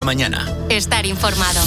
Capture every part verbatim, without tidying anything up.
mañana. Estar informado.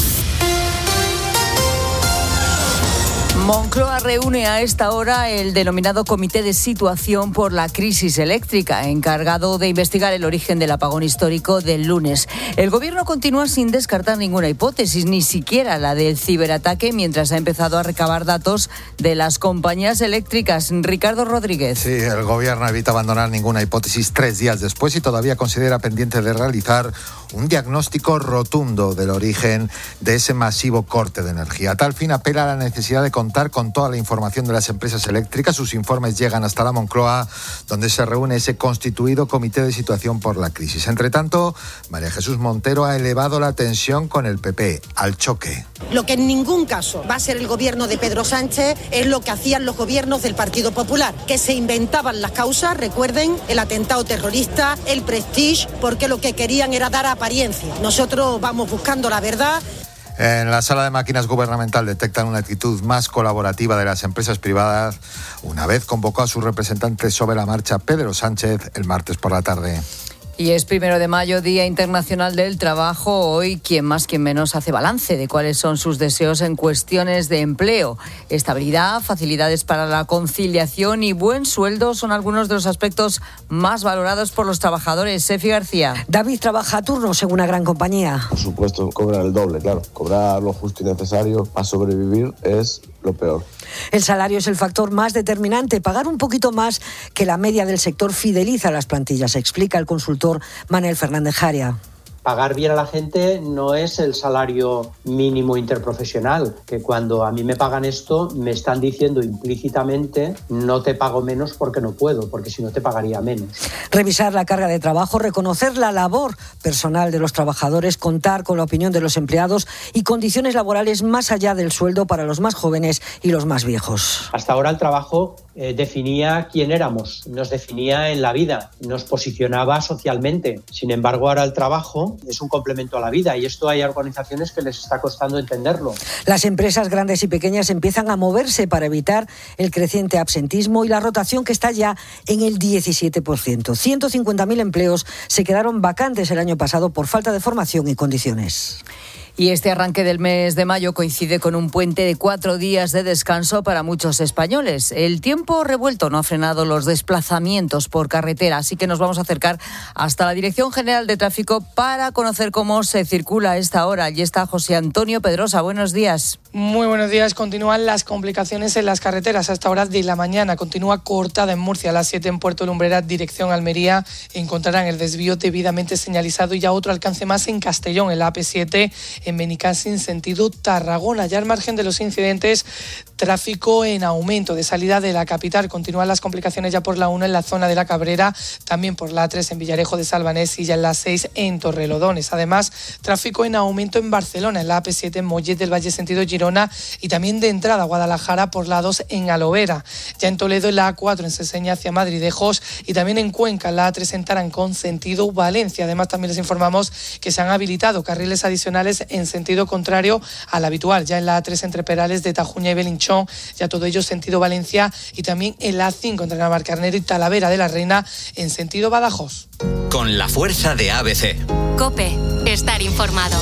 Moncloa reúne a esta hora el denominado Comité de Situación por la Crisis Eléctrica, encargado de investigar el origen del apagón histórico del lunes. El Gobierno continúa sin descartar ninguna hipótesis, ni siquiera la del ciberataque, mientras ha empezado a recabar datos de las compañías eléctricas. Ricardo Rodríguez. Sí, el Gobierno evita abandonar ninguna hipótesis tres días después y todavía considera pendiente de realizar un diagnóstico rotundo del origen de ese masivo corte de energía. A tal fin apela a la necesidad de contar con toda la información de las empresas eléctricas. Sus informes llegan hasta la Moncloa, donde se reúne ese constituido Comité de Situación por la Crisis. Entre tanto, María Jesús Montero ha elevado la tensión con el P P, al choque. Lo que en ningún caso va a ser el gobierno de Pedro Sánchez es lo que hacían los gobiernos del Partido Popular, que se inventaban las causas, recuerden, el atentado terrorista, el Prestige, porque lo que querían era dar apariencia. Nosotros vamos buscando la verdad. En la sala de máquinas gubernamental detectan una actitud más colaborativa de las empresas privadas, una vez convocó a sus representantes sobre la marcha Pedro Sánchez el martes por la tarde. Y es primero de mayo, Día Internacional del Trabajo. Hoy, quien más, quien menos, hace balance de cuáles son sus deseos en cuestiones de empleo. Estabilidad, facilidades para la conciliación y buen sueldo son algunos de los aspectos más valorados por los trabajadores. Sefi García. David trabaja a turnos en una gran compañía. Por supuesto, cobrar el doble, claro. Cobrar lo justo y necesario para sobrevivir es lo peor. El salario es el factor más determinante. Pagar un poquito más que la media del sector fideliza a las plantillas, explica el consultor Manuel Fernández Jaria. Pagar bien a la gente no es el salario mínimo interprofesional, que cuando a mí me pagan esto me están diciendo implícitamente no te pago menos porque no puedo, porque si no te pagaría menos. Revisar la carga de trabajo, reconocer la labor personal de los trabajadores, contar con la opinión de los empleados y condiciones laborales más allá del sueldo para los más jóvenes y los más viejos. Hasta ahora el trabajo eh, definía quién éramos, nos definía en la vida, nos posicionaba socialmente. Sin embargo, ahora el trabajo es un complemento a la vida y esto hay organizaciones que les está costando entenderlo. Las empresas grandes y pequeñas empiezan a moverse para evitar el creciente absentismo y la rotación que está ya en el diecisiete por ciento. ciento cincuenta mil empleos se quedaron vacantes el año pasado por falta de formación y condiciones. Y este arranque del mes de mayo coincide con un puente de cuatro días de descanso para muchos españoles. El tiempo revuelto no ha frenado los desplazamientos por carretera, así que nos vamos a acercar hasta la Dirección General de Tráfico para conocer cómo se circula a esta hora. Allí está José Antonio Pedrosa. Buenos días. Muy buenos días. Continúan las complicaciones en las carreteras. A esta hora de la mañana continúa cortada en Murcia, a las siete en Puerto Lumbrera, dirección Almería. Encontrarán el desvío debidamente señalizado y ya otro alcance más en Castellón, en la A P siete, en Benicàssim, sentido Tarragona. Ya al margen de los incidentes, tráfico en aumento de salida de la capital. Continúan las complicaciones ya por la uno en la zona de la Cabrera, también por la A tres en Villarejo de Salvanés y ya en la seis en Torrelodones. Además, tráfico en aumento en Barcelona, en la A P siete en Mollet del Valle, sentido Girona, y también de entrada a Guadalajara por la dos en Alovera. Ya en Toledo, en la A cuatro en Seseña hacia Madridejos y también en Cuenca, en la A tres en Tarancón, sentido Valencia. Además, también les informamos que se han habilitado carriles adicionales en sentido contrario al habitual, ya en la A tres entre Perales de Tajuña y Belinchón, ya todo ello sentido Valencia, y también en la A cinco entre Navalcarnero y Talavera de la Reina en sentido Badajoz. Con la fuerza de A B C. COPE, estar informado.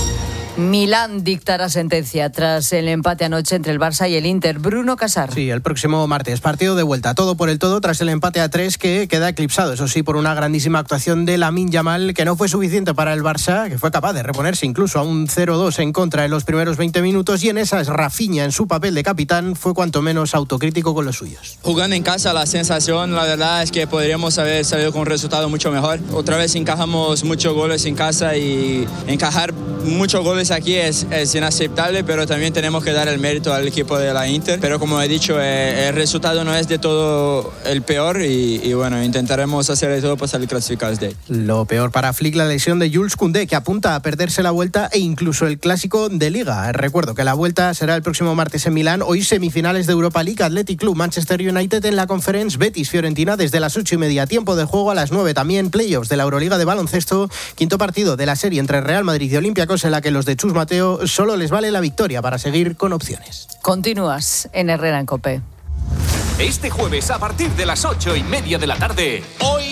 Milán dictará sentencia tras el empate anoche entre el Barça y el Inter. Bruno Casar. Sí, el próximo martes, partido de vuelta, todo por el todo tras el empate a tres que queda eclipsado, eso sí, por una grandísima actuación de Lamine Yamal, que no fue suficiente para el Barça, que fue capaz de reponerse incluso a un cero dos en contra en los primeros veinte minutos, y en esas Rafinha, en su papel de capitán, fue cuanto menos autocrítico con los suyos. Jugando en casa, la sensación, la verdad, es que podríamos haber salido con un resultado mucho mejor. Otra vez encajamos muchos goles en casa y encajar muchos goles aquí es, es inaceptable, pero también tenemos que dar el mérito al equipo de la Inter. Pero como he dicho, eh, el resultado no es de todo el peor y, y bueno, intentaremos hacer de todo para salir clasificados de ahí. Lo peor para Flick, la lesión de Jules Koundé, que apunta a perderse la vuelta e incluso el clásico de Liga. Recuerdo que la vuelta será el próximo martes en Milán. Hoy semifinales de Europa League, Athletic Club, Manchester United en la Conference, Betis, Fiorentina desde las ocho y media, tiempo de juego a las nueve. También playoffs de la Euroliga de baloncesto, quinto partido de la serie entre Real Madrid y Olympiacos, en la que los de Chus Mateo solo les vale la victoria para seguir con opciones. Continúas en Herrera en COPE. Este jueves a partir de las ocho y media de la tarde, hoy todo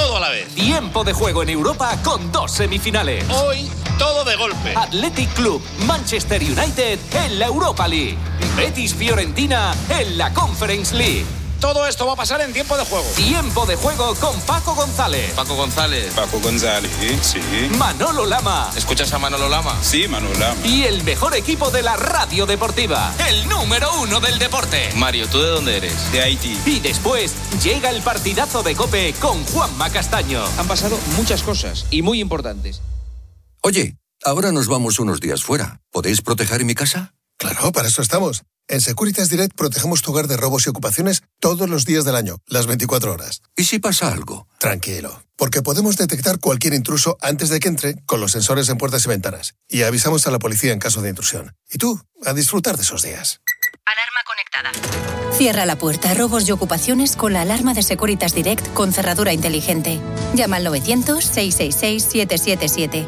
todo a la vez. Tiempo de juego en Europa con dos semifinales. Hoy, todo de golpe. Athletic Club, Manchester United en la Europa League. Betis Fiorentina en la Conference League. Todo esto va a pasar en tiempo de juego. Tiempo de juego con Paco González. Paco González. Paco González, sí. Manolo Lama. ¿Escuchas a Manolo Lama? Sí, Manolo Lama. Y el mejor equipo de la radio deportiva. El número uno del deporte. Mario, ¿tú de dónde eres? De Haití. Y después llega el partidazo de COPE con Juanma Castaño. Han pasado muchas cosas y muy importantes. Oye, ahora nos vamos unos días fuera. ¿Podéis proteger mi casa? Claro, para eso estamos. En Securitas Direct protegemos tu hogar de robos y ocupaciones todos los días del año, las veinticuatro horas. ¿Y si pasa algo? Tranquilo, porque podemos detectar cualquier intruso antes de que entre con los sensores en puertas y ventanas. Y avisamos a la policía en caso de intrusión. Y tú, a disfrutar de esos días. Alarma conectada. Cierra la puerta a robos y ocupaciones con la alarma de Securitas Direct con cerradura inteligente. Llama al novecientos, seiscientos sesenta y seis, siete siete siete.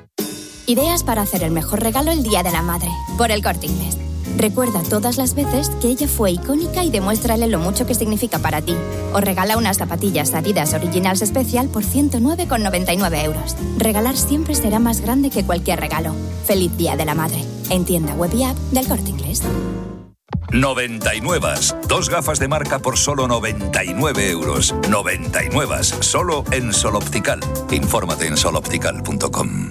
Ideas para hacer el mejor regalo el Día de la Madre. Por El Corte Inglés. Recuerda todas las veces que ella fue icónica y demuéstrale lo mucho que significa para ti. O regala unas zapatillas Adidas Originals Special por ciento nueve con noventa y nueve euros. Regalar siempre será más grande que cualquier regalo. Feliz Día de la Madre. En tienda web y app del Corte Inglés. noventa y nueve. Dos gafas de marca por solo noventa y nueve euros. noventa y nueve. Solo en Sol Optical. Infórmate en sol optical punto com.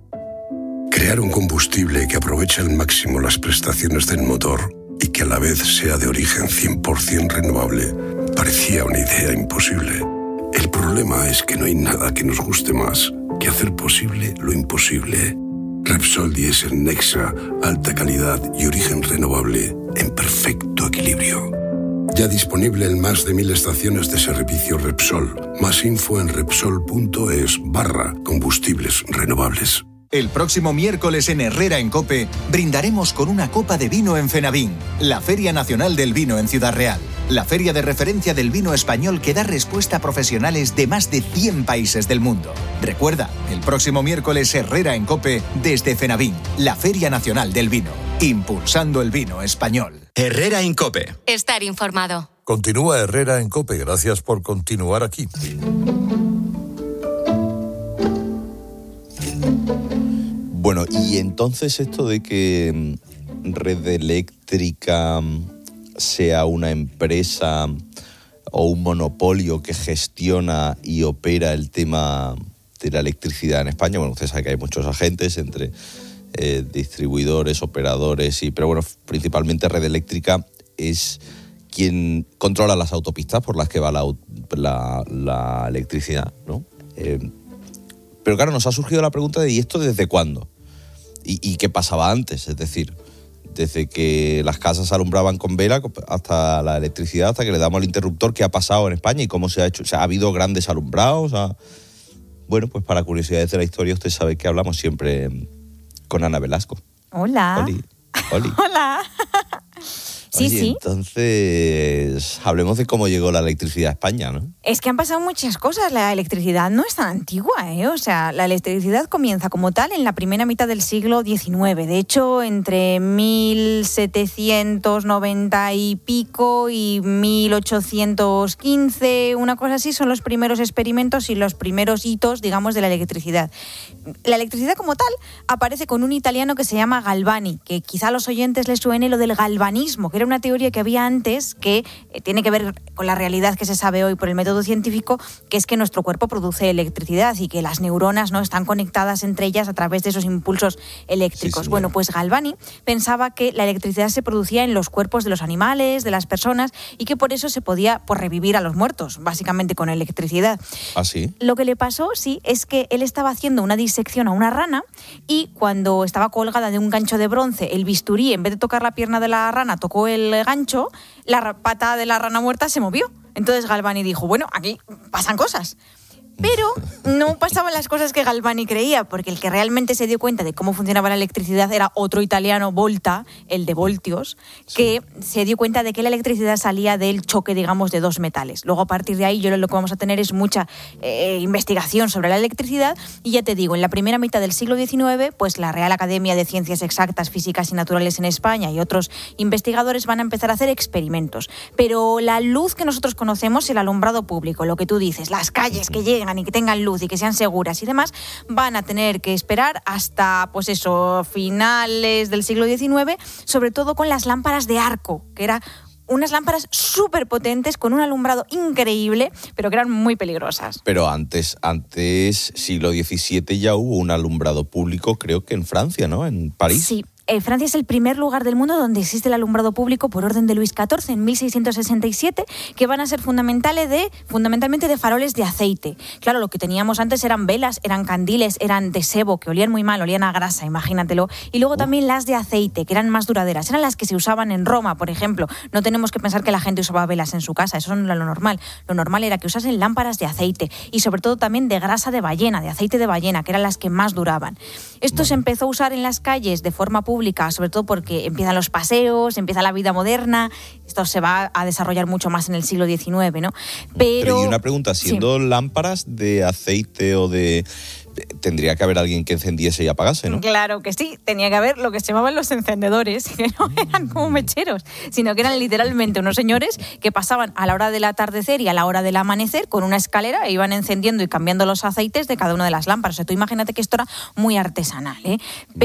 Crear un combustible que aproveche al máximo las prestaciones del motor y que a la vez sea de origen cien por ciento renovable parecía una idea imposible. El problema es que no hay nada que nos guste más que hacer posible lo imposible. Repsol Diesel Nexa, alta calidad y origen renovable en perfecto equilibrio. Ya disponible en más de mil estaciones de servicio Repsol. Más info en repsol.es barra combustibles renovables. El próximo miércoles en Herrera en COPE brindaremos con una copa de vino en Fenavín, la Feria Nacional del Vino en Ciudad Real. La feria de referencia del vino español que da respuesta a profesionales de más de cien países del mundo. Recuerda, el próximo miércoles Herrera en COPE desde Fenavín, la Feria Nacional del Vino, impulsando el vino español. Herrera en COPE. Estar informado. Continúa Herrera en COPE. Gracias por continuar aquí. Bueno, y entonces esto de que Red Eléctrica sea una empresa o un monopolio que gestiona y opera el tema de la electricidad en España, bueno, usted sabe que hay muchos agentes entre eh, distribuidores, operadores, y, pero bueno, principalmente Red Eléctrica es quien controla las autopistas por las que va la, la, la electricidad, ¿no? Eh, pero claro, nos ha surgido la pregunta de ¿y esto desde cuándo? ¿Y, y qué pasaba antes? Es decir, desde que las casas alumbraban con vela hasta la electricidad, hasta que le damos el interruptor, ¿qué ha pasado en España y cómo se ha hecho? O sea, ¿ha habido grandes alumbrados? ¿Ha... Bueno, pues para curiosidades de la historia, usted sabe que hablamos siempre con Ana Velasco. Hola. Oli. Oli. Hola. Sí, Oye, sí. Entonces, hablemos de cómo llegó la electricidad a España, ¿no? Es que han pasado muchas cosas. La electricidad no es tan antigua, ¿eh? O sea, la electricidad comienza como tal en la primera mitad del siglo diecinueve. De hecho, entre mil setecientos noventa y pico y mil ochocientos quince, una cosa así, son los primeros experimentos y los primeros hitos, digamos, de la electricidad. La electricidad como tal aparece con un italiano que se llama Galvani, que quizá a los oyentes les suene lo del galvanismo, que era una teoría que había antes que eh, tiene que ver con la realidad que se sabe hoy por el método científico, que es que nuestro cuerpo produce electricidad y que las neuronas, ¿no?, están conectadas entre ellas a través de esos impulsos eléctricos. Sí, bueno, pues Galvani pensaba que la electricidad se producía en los cuerpos de los animales, de las personas, y que por eso se podía, pues, revivir a los muertos, básicamente con electricidad. ¿Ah, sí? Lo que le pasó, sí, es que él estaba haciendo una disección a una rana y cuando estaba colgada de un gancho de bronce, el bisturí, en vez de tocar la pierna de la rana, tocó el gancho, la pata de la rana muerta se movió. Entonces Galvani dijo, bueno, aquí pasan cosas. Pero no pasaban las cosas que Galvani creía, porque el que realmente se dio cuenta de cómo funcionaba la electricidad era otro italiano, Volta, el de voltios, que sí. se dio cuenta de que la electricidad salía del choque, digamos, de dos metales. Luego, a partir de ahí, yo lo que vamos a tener es mucha eh, investigación sobre la electricidad. Y ya te digo, en la primera mitad del siglo diecinueve, pues la Real Academia de Ciencias Exactas, Físicas y Naturales en España y otros investigadores van a empezar a hacer experimentos. Pero la luz que nosotros conocemos, el alumbrado público, lo que tú dices, las calles que llegan tengan y que tengan luz y que sean seguras y demás, van a tener que esperar hasta, pues eso, finales del siglo diecinueve, sobre todo con las lámparas de arco, que era unas lámparas súper potentes con un alumbrado increíble, pero que eran muy peligrosas. Pero antes, antes, siglo diecisiete, ya hubo un alumbrado público, creo que en Francia, ¿no? En París. Sí. Eh, Francia es el primer lugar del mundo donde existe el alumbrado público por orden de Luis catorce en mil seiscientos sesenta y siete, que van a ser fundamentales de, fundamentalmente de faroles de aceite. Claro, lo que teníamos antes eran velas, eran candiles, eran de sebo, que olían muy mal, olían a grasa, imagínatelo. Y luego también las de aceite, que eran más duraderas. Eran las que se usaban en Roma, por ejemplo. No tenemos que pensar que la gente usaba velas en su casa, eso no era lo normal. Lo normal era que usasen lámparas de aceite y sobre todo también de grasa de ballena, de aceite de ballena, que eran las que más duraban. Esto se empezó a usar en las calles de forma pública, sobre todo porque empiezan los paseos, empieza la vida moderna, esto se va a desarrollar mucho más en el siglo diecinueve, ¿no? Pero, Pero y una pregunta, siendo sí. lámparas de aceite o de... tendría que haber alguien que encendiese y apagase, ¿no? Claro que sí, tenía que haber lo que se llamaban los encendedores, que no eran como mecheros, sino que eran literalmente unos señores que pasaban a la hora del atardecer y a la hora del amanecer con una escalera e iban encendiendo y cambiando los aceites de cada una de las lámparas. O sea, tú imagínate que esto era muy artesanal, ¿eh?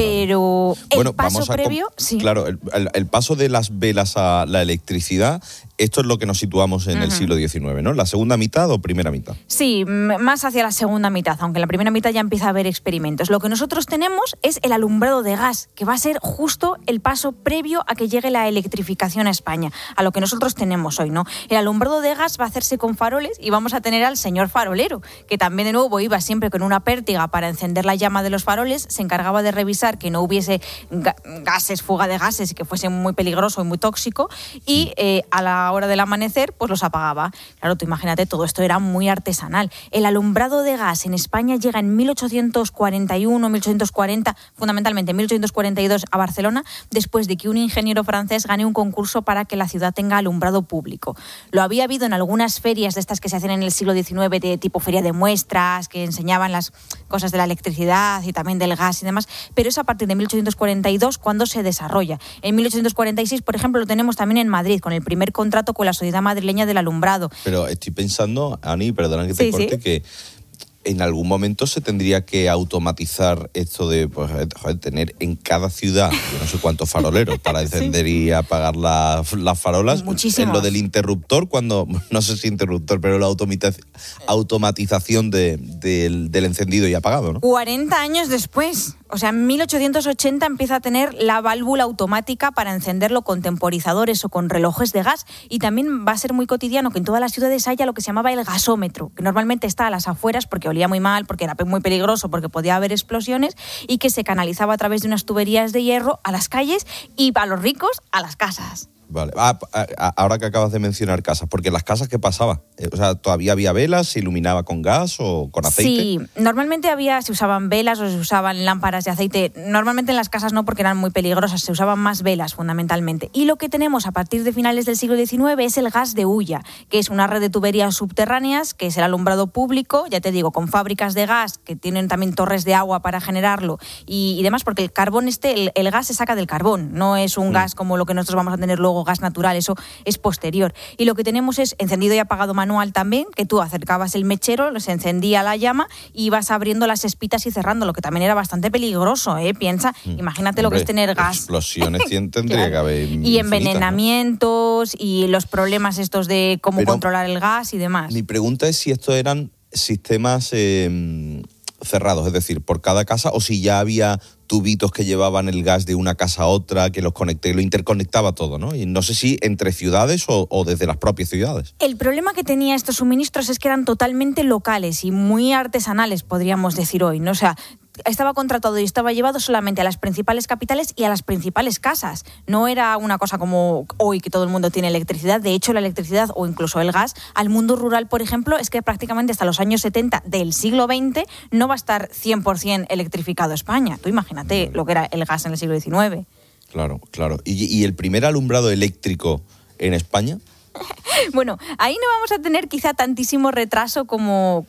Pero el bueno, paso vamos a previo... Com- sí. Claro, el, el, el paso de las velas a la electricidad, esto es lo que nos situamos en uh-huh. el siglo diecinueve, ¿no? ¿La segunda mitad o primera mitad? Sí, más hacia la segunda mitad, aunque en la primera mitad ya empieza a haber experimentos. Lo que nosotros tenemos es el alumbrado de gas, que va a ser justo el paso previo a que llegue la electrificación a España, a lo que nosotros tenemos hoy, ¿no? El alumbrado de gas va a hacerse con faroles y vamos a tener al señor farolero, que también de nuevo iba siempre con una pértiga para encender la llama de los faroles, se encargaba de revisar que no hubiese ga- gases, fuga de gases y que fuese muy peligroso y muy tóxico, y eh, a la hora del amanecer pues los apagaba. Claro, tú imagínate, todo esto era muy artesanal. El alumbrado de gas en España llega en mil ochocientos cuarenta y uno, mil ochocientos cuarenta, fundamentalmente en mil ochocientos cuarenta y dos a Barcelona, después de que un ingeniero francés gane un concurso para que la ciudad tenga alumbrado público. Lo había habido en algunas ferias de estas que se hacen en el siglo diecinueve, de tipo feria de muestras, que enseñaban las cosas de la electricidad y también del gas y demás, pero es a partir de mil ochocientos cuarenta y dos cuando se desarrolla. En mil ochocientos cuarenta y seis, por ejemplo, lo tenemos también en Madrid, con el primer contrato con la Sociedad Madrileña del Alumbrado. Pero estoy pensando, Ani, perdona que te sí, corte, sí. que en algún momento se tendría que automatizar esto de pues, joder, tener en cada ciudad, yo no sé cuántos faroleros para encender sí. y apagar la, las farolas. Muchísimos. En lo del interruptor, cuando, no sé si interruptor, pero la automatiz- automatización de, de, del encendido y apagado, ¿no? cuarenta años después. O sea, en mil ochocientos ochenta empieza a tener la válvula automática para encenderlo con temporizadores o con relojes de gas, y también va a ser muy cotidiano que en todas las ciudades haya lo que se llamaba el gasómetro, que normalmente está a las afueras porque olía muy mal, porque era muy peligroso, porque podía haber explosiones, y que se canalizaba a través de unas tuberías de hierro a las calles y a los ricos a las casas. Vale. Ah, ahora que acabas de mencionar casas, porque las casas, ¿qué pasaba? O sea, ¿todavía había velas? ¿Se iluminaba con gas o con aceite? Sí, normalmente había, se usaban velas o se usaban lámparas de aceite. Normalmente en las casas no, porque eran muy peligrosas, se usaban más velas fundamentalmente. Y lo que tenemos a partir de finales del siglo diecinueve es el gas de hulla, que es una red de tuberías subterráneas, que es el alumbrado público, ya te digo, con fábricas de gas que tienen también torres de agua para generarlo y, y demás, porque el carbón este, el, el gas se saca del carbón, no es un mm. gas como lo que nosotros vamos a tener luego, gas natural, eso es posterior. Y lo que tenemos es encendido y apagado manual también, que tú acercabas el mechero, se encendía la llama y ibas abriendo las espitas y cerrando, lo que también era bastante peligroso, ¿eh? Piensa, mm. imagínate Hombre, lo que es tener gas. Explosiones tendría claro. que haber. Y envenenamientos, ¿no? Y los problemas estos de cómo Pero controlar el gas y demás. Mi pregunta es si estos eran sistemas eh, cerrados, es decir, por cada casa, o si ya había tubitos que llevaban el gas de una casa a otra, que los conecté, lo interconectaba todo, ¿no? Y no sé si entre ciudades o, o desde las propias ciudades. El problema que tenía estos suministros es que eran totalmente locales y muy artesanales, podríamos decir hoy, ¿no? O sea, estaba contratado y estaba llevado solamente a las principales capitales y a las principales casas. No era una cosa como hoy que todo el mundo tiene electricidad. De hecho, la electricidad o incluso el gas al mundo rural, por ejemplo, es que prácticamente hasta los años setenta del siglo veinte no va a estar cien por ciento electrificado España. Tú imagínate lo que era el gas en el siglo diecinueve. Claro, claro. ¿Y, y el primer alumbrado eléctrico en España? Bueno, ahí no vamos a tener quizá tantísimo retraso como,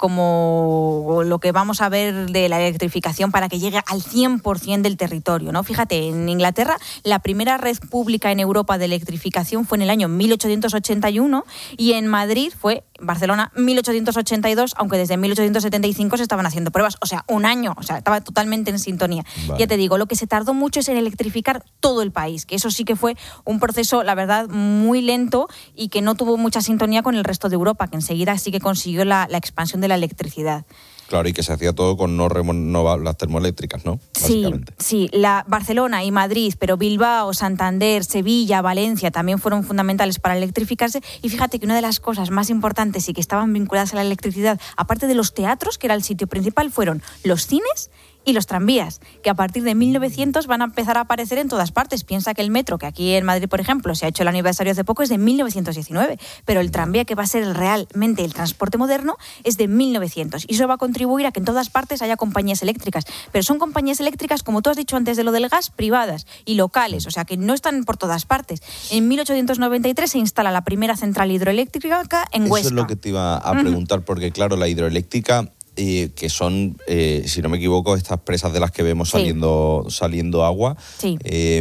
como lo que vamos a ver de la electrificación para que llegue al cien por ciento del territorio, ¿no? Fíjate, en Inglaterra la primera red pública en Europa de electrificación fue en el año mil ochocientos ochenta y uno y en Madrid fue Barcelona, mil ochocientos ochenta y dos, aunque desde mil ochocientos setenta y cinco se estaban haciendo pruebas, o sea, un año, o sea, estaba totalmente en sintonía. Vale. Ya te digo, lo que se tardó mucho es en electrificar todo el país, que eso sí que fue un proceso, la verdad, muy lento y que no tuvo mucha sintonía con el resto de Europa, que enseguida sí que consiguió la, la expansión de la electricidad. Claro, y que se hacía todo con no, no las termoeléctricas, ¿no? Sí, sí, la Barcelona y Madrid, pero Bilbao, Santander, Sevilla, Valencia también fueron fundamentales para electrificarse. Y fíjate que una de las cosas más importantes y que estaban vinculadas a la electricidad, aparte de los teatros, que era el sitio principal, fueron los cines y los tranvías, que a partir de mil novecientos van a empezar a aparecer en todas partes. Piensa que el metro, que aquí en Madrid, por ejemplo, se ha hecho el aniversario hace poco, es de mil novecientos diecinueve, pero el tranvía, que va a ser realmente el transporte moderno, es de mil novecientos. Y eso va a contribuir a que en todas partes haya compañías eléctricas. Pero son compañías eléctricas, como tú has dicho antes de lo del gas, privadas y locales, o sea que no están por todas partes. En mil ochocientos noventa y tres se instala la primera central hidroeléctrica en Huesca. Eso es lo que te iba a preguntar, uh-huh. porque claro, la hidroeléctrica... Eh, que son, eh, si no me equivoco, estas presas de las que vemos saliendo, sí. saliendo agua. Sí.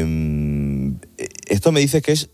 Eh, esto me dices que es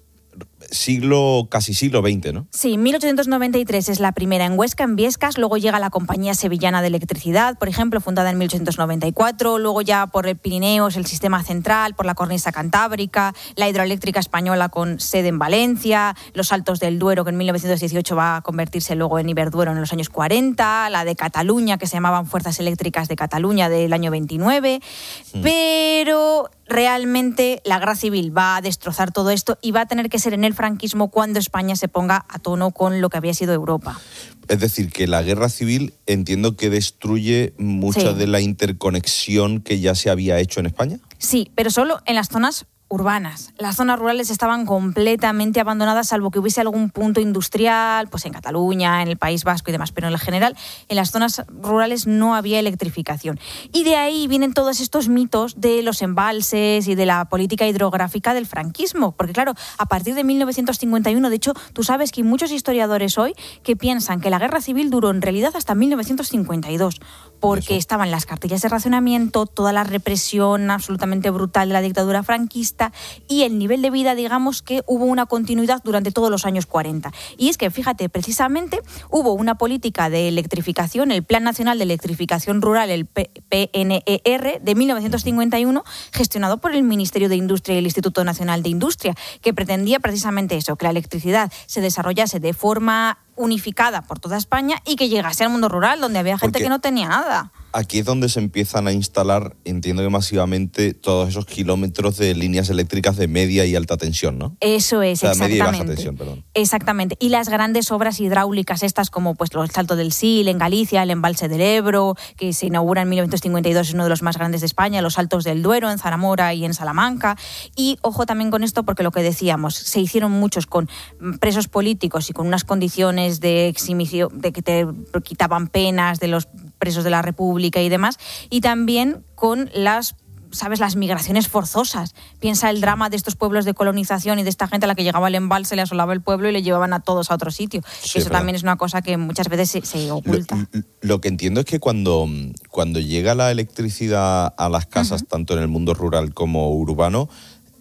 siglo, casi siglo veinte, ¿no? Sí, mil ochocientos noventa y tres es la primera en Huesca, en Biescas, luego llega la Compañía Sevillana de Electricidad, por ejemplo, fundada en mil ochocientos noventa y cuatro, luego ya por el Pirineos, el Sistema Central, por la Cornisa Cantábrica, la Hidroeléctrica Española con sede en Valencia, los Altos del Duero, que en mil novecientos dieciocho va a convertirse luego en Iberduero en los años cuarenta, la de Cataluña, que se llamaban Fuerzas Eléctricas de Cataluña del año veintinueve, sí. Pero realmente la guerra civil va a destrozar todo esto y va a tener que ser en el franquismo cuando España se ponga a tono con lo que había sido Europa. Es decir, que la guerra civil entiendo que destruye mucha sí. de la interconexión que ya se había hecho en España. Sí, pero solo en las zonas urbanas. Las zonas rurales estaban completamente abandonadas, salvo que hubiese algún punto industrial, pues en Cataluña, en el País Vasco y demás, pero en general en las zonas rurales no había electrificación. Y de ahí vienen todos estos mitos de los embalses y de la política hidrográfica del franquismo, porque claro, a partir de mil novecientos cincuenta y uno, de hecho, tú sabes que hay muchos historiadores hoy que piensan que la guerra civil duró en realidad hasta mil novecientos cincuenta y dos, porque estaban las cartillas de racionamiento, toda la represión absolutamente brutal de la dictadura franquista, y el nivel de vida, digamos que hubo una continuidad durante todos los años cuarenta. Y es que, fíjate, precisamente hubo una política de electrificación, el Plan Nacional de Electrificación Rural, el P N E R, de mil novecientos cincuenta y uno, gestionado por el Ministerio de Industria y el Instituto Nacional de Industria, que pretendía precisamente eso, que la electricidad se desarrollase de forma unificada por toda España y que llegase al mundo rural, donde había gente Porque que no tenía nada. Aquí es donde se empiezan a instalar, entiendo que masivamente, todos esos kilómetros de líneas eléctricas de media y alta tensión, ¿no? Eso es, o sea, exactamente. Media y baja tensión, perdón. Exactamente. Y las grandes obras hidráulicas estas, como pues el Salto del Sil en Galicia, el Embalse del Ebro, que se inaugura en mil novecientos cincuenta y dos, es uno de los más grandes de España, los Altos del Duero en Zamora y en Salamanca. Y ojo también con esto, porque lo que decíamos, se hicieron muchos con presos políticos y con unas condiciones de exhibición, de que te quitaban penas de los presos de la República y demás, y también con las, ¿sabes?, las migraciones forzosas. Piensa el drama de estos pueblos de colonización y de esta gente a la que llegaba el embalse, le asolaba el pueblo y le llevaban a todos a otro sitio. Sí, eso también es una cosa que muchas veces se, se oculta. Lo, lo que entiendo es que cuando, cuando llega la electricidad a las casas, uh-huh. tanto en el mundo rural como urbano,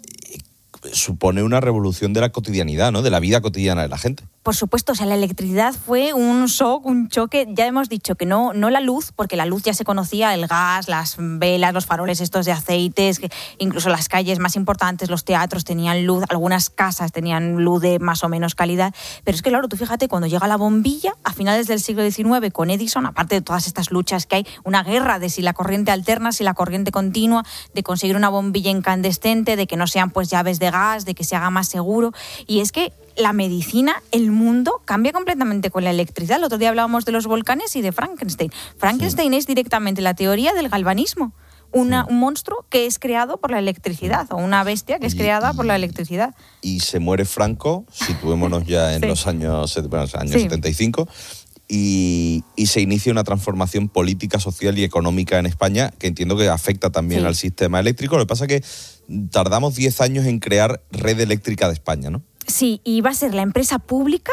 supone una revolución de la cotidianidad, ¿no?, de la vida cotidiana de la gente. Por supuesto, o sea, la electricidad fue un shock, un choque. Ya hemos dicho que no, no la luz, porque la luz ya se conocía, el gas, las velas, los faroles estos de aceites, que incluso las calles más importantes, los teatros tenían luz, algunas casas tenían luz de más o menos calidad. Pero es que, claro, tú fíjate, cuando llega la bombilla, a finales del siglo diecinueve, con Edison, aparte de todas estas luchas que hay, una guerra de si la corriente alterna, si la corriente continua, de conseguir una bombilla incandescente, de que no sean pues llaves de gas, de que se haga más seguro. Y es que la medicina, el mundo, cambia completamente con la electricidad. El otro día hablábamos de los volcanes y de Frankenstein. Frankenstein sí. es directamente la teoría del galvanismo. Una, sí. Un monstruo que es creado por la electricidad, o una bestia que es y, creada y, por la electricidad. Y se muere Franco, situémonos ya en sí. los años, bueno, años sí. setenta y cinco, y, y se inicia una transformación política, social y económica en España, que entiendo que afecta también sí. al sistema eléctrico. Lo que pasa es que tardamos diez años en crear Red Eléctrica de España, ¿no? Sí, y va a ser la empresa pública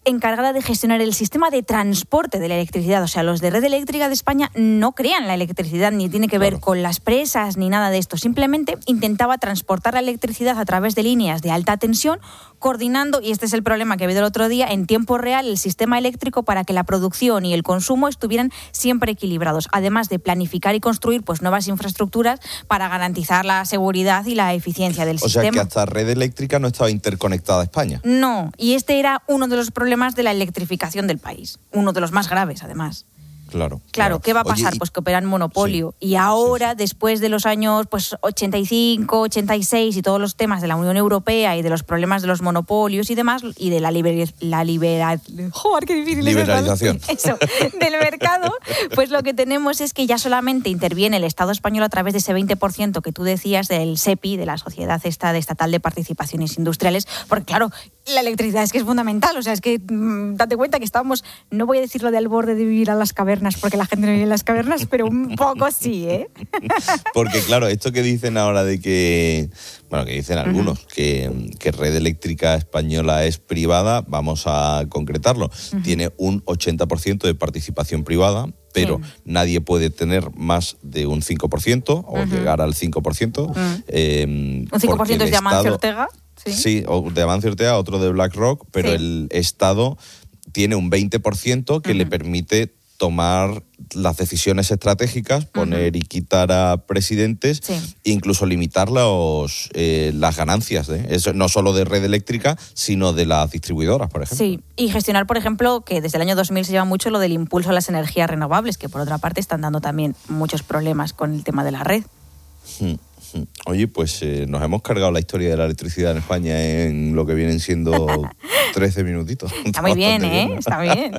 encargada de gestionar el sistema de transporte de la electricidad. O sea, los de Red Eléctrica de España no crean la electricidad, ni tiene que ver claro. con las presas, ni nada de esto. Simplemente intentaba transportar la electricidad a través de líneas de alta tensión, coordinando, y este es el problema que ha habido el otro día, en tiempo real el sistema eléctrico para que la producción y el consumo estuvieran siempre equilibrados, además de planificar y construir pues nuevas infraestructuras para garantizar la seguridad y la eficiencia del o sistema. O sea que hasta Red Eléctrica no estaba interconectada a España. No, y este era uno de los problemas de la electrificación del país, uno de los más graves además. Claro, claro. Claro, ¿qué va a pasar? Oye, y... Pues que operan monopolio. Sí, y ahora, sí, sí. después de los años pues ochenta y cinco, ochenta y seis y todos los temas de la Unión Europea y de los problemas de los monopolios y demás, y de la, liber... la libera... ¡Joder, qué difícil liberalización! Es eso, del mercado, pues lo que tenemos es que ya solamente interviene el Estado español a través de ese veinte por ciento que tú decías del SEPI, de la Sociedad Estatal de Participaciones Industriales, porque claro, la electricidad es que es fundamental, o sea, es que mmm, date cuenta que estábamos, no voy a decirlo de al borde de vivir a las cavernas, porque la gente no vive en las cavernas, pero un poco sí, ¿eh? Porque claro, esto que dicen ahora de que, bueno, que dicen algunos, uh-huh. que, que Red Eléctrica Española es privada, vamos a concretarlo. Uh-huh. Tiene un ochenta por ciento de participación privada, pero sí. nadie puede tener más de un cinco por ciento o uh-huh. llegar al cinco por ciento. Uh-huh. Eh, ¿Un cinco por ciento es de Amancio Estado, Ortega? Sí, sí o de Amancio Ortega, otro de BlackRock, pero sí. el Estado tiene un veinte por ciento que uh-huh. le permite tomar las decisiones estratégicas, poner uh-huh. y quitar a presidentes, sí. e incluso limitar los, eh, las ganancias, ¿eh? Eso, no solo de Red Eléctrica, sino de las distribuidoras, por ejemplo. Sí, y gestionar, por ejemplo, que desde el año dos mil se lleva mucho lo del impulso a las energías renovables, que por otra parte están dando también muchos problemas con el tema de la red. Hmm. Oye, pues eh, nos hemos cargado la historia de la electricidad en España en lo que vienen siendo trece minutitos. Está muy bien, ¿eh? Bien, ¿no? Está bien.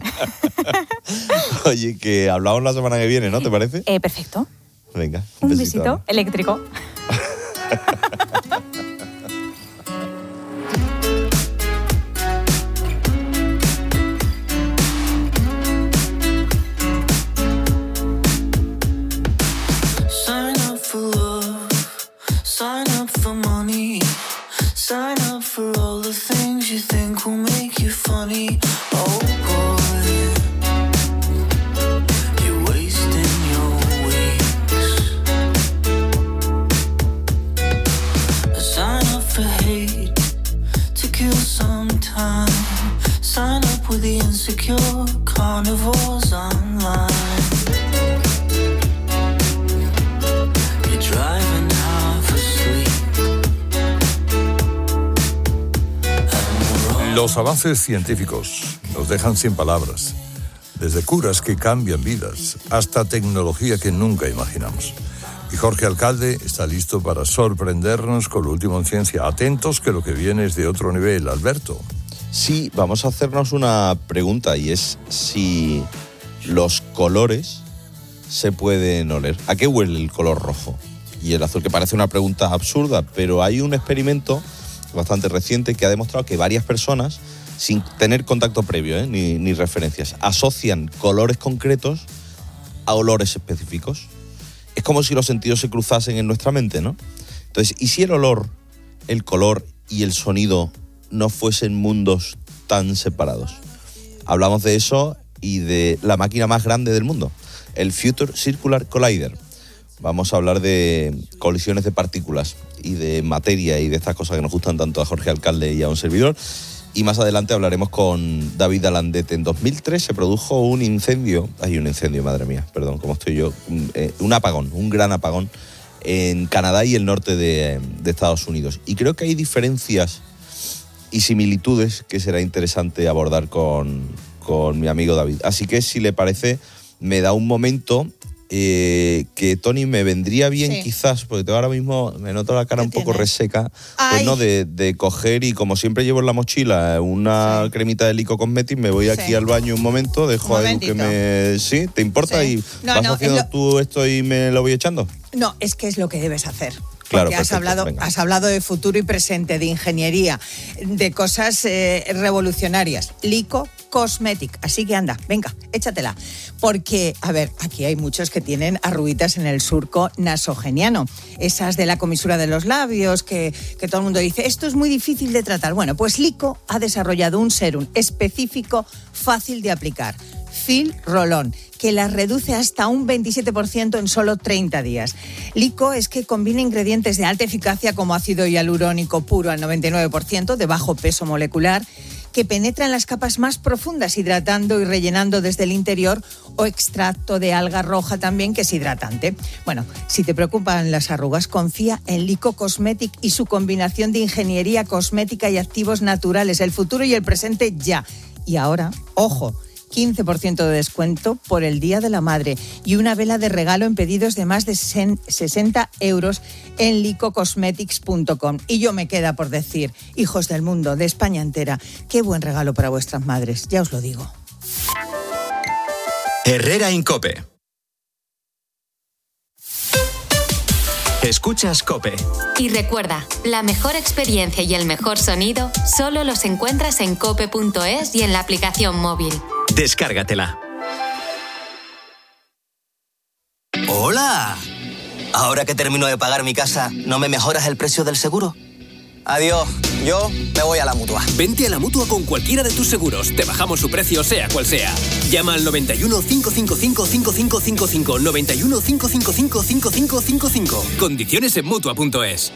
Oye, que hablamos la semana que viene, ¿no? ¿Te parece? Eh, perfecto. Venga. Un, un besito, besito eléctrico. Sign up for money. Sign up for all the things you think will make you funny. Oh boy, you're wasting your weeks. Sign up for hate to kill some time. Sign up with the insecure carnivores online. You're driving Los avances científicos nos dejan sin palabras, desde curas que cambian vidas hasta tecnología que nunca imaginamos. Y Jorge Alcalde está listo para sorprendernos con lo último en ciencia. Atentos que lo que viene es de otro nivel, Alberto. Sí, vamos a hacernos una pregunta y es si los colores se pueden oler. ¿A qué huele el color rojo y el azul? Que parece una pregunta absurda, pero hay un experimento bastante reciente que ha demostrado que varias personas, sin tener contacto previo ¿eh? ni, ni referencias, asocian colores concretos a olores específicos. Es como si los sentidos se cruzasen en nuestra mente, ¿no? Entonces, ¿y si el olor, el color y el sonido no fuesen mundos tan separados? Hablamos de eso y de la máquina más grande del mundo, el Future Circular Collider. Vamos a hablar de colisiones de partículas y de materia y de estas cosas que nos gustan tanto a Jorge Alcalde y a un servidor. Y más adelante hablaremos con David Alandete. En dos mil tres se produjo un incendio, ay, un incendio, madre mía, perdón, ¿cómo estoy yo? Un, eh, un apagón, un gran apagón en Canadá y el norte de, de Estados Unidos. Y creo que hay diferencias y similitudes que será interesante abordar con, con mi amigo David. Así que, si le parece, me da un momento... Eh, que Tony me vendría bien sí. quizás, porque ahora mismo me noto la cara un poco reseca, pues no, de, de coger y como siempre llevo en la mochila una sí. cremita de Lico Cosmetics, me voy sí. aquí al baño un momento, dejo un a Edu que me... ¿Sí? ¿Te importa? Sí. Y no, vas no, haciendo lo... tú esto y me lo voy echando. No, es que es lo que debes hacer. Claro, Porque has hablado, has hablado de futuro y presente, de ingeniería, de cosas eh, revolucionarias. Lico Cosmetic. Así que anda, venga, échatela. Porque, a ver, aquí hay muchos que tienen arruguitas en el surco nasogeniano. Esas de la comisura de los labios, que, que todo el mundo dice, esto es muy difícil de tratar. Bueno, pues Lico ha desarrollado un sérum específico, fácil de aplicar. Fil Rolón, que las reduce hasta un veintisiete por ciento en solo treinta días. Lico es que combina ingredientes de alta eficacia como ácido hialurónico puro al noventa y nueve por ciento, de bajo peso molecular, que penetra en las capas más profundas, hidratando y rellenando desde el interior, o extracto de alga roja también, que es hidratante. Bueno, si te preocupan las arrugas, confía en Lico Cosmetic y su combinación de ingeniería cosmética y activos naturales, el futuro y el presente ya. Y ahora, ojo, quince por ciento de descuento por el Día de la Madre y una vela de regalo en pedidos de más de sesenta euros en lico cosmetics punto com. Y yo me queda por decir, hijos del mundo, de España entera, qué buen regalo para vuestras madres, ya os lo digo. Herrera Incope. Escuchas COPE. Y recuerda, la mejor experiencia y el mejor sonido solo los encuentras en cope punto es y en la aplicación móvil. Descárgatela. ¡Hola! Ahora que termino de pagar mi casa, ¿no me mejoras el precio del seguro? Adiós, yo me voy a la Mutua. Vente a la Mutua con cualquiera de tus seguros. Te bajamos su precio, sea cual sea. Llama al noventa y uno, cinco cinco cinco, cinco cinco cinco cinco, noventa y uno, cinco cinco cinco, cinco cinco cinco cinco. Condiciones en Mutua punto es.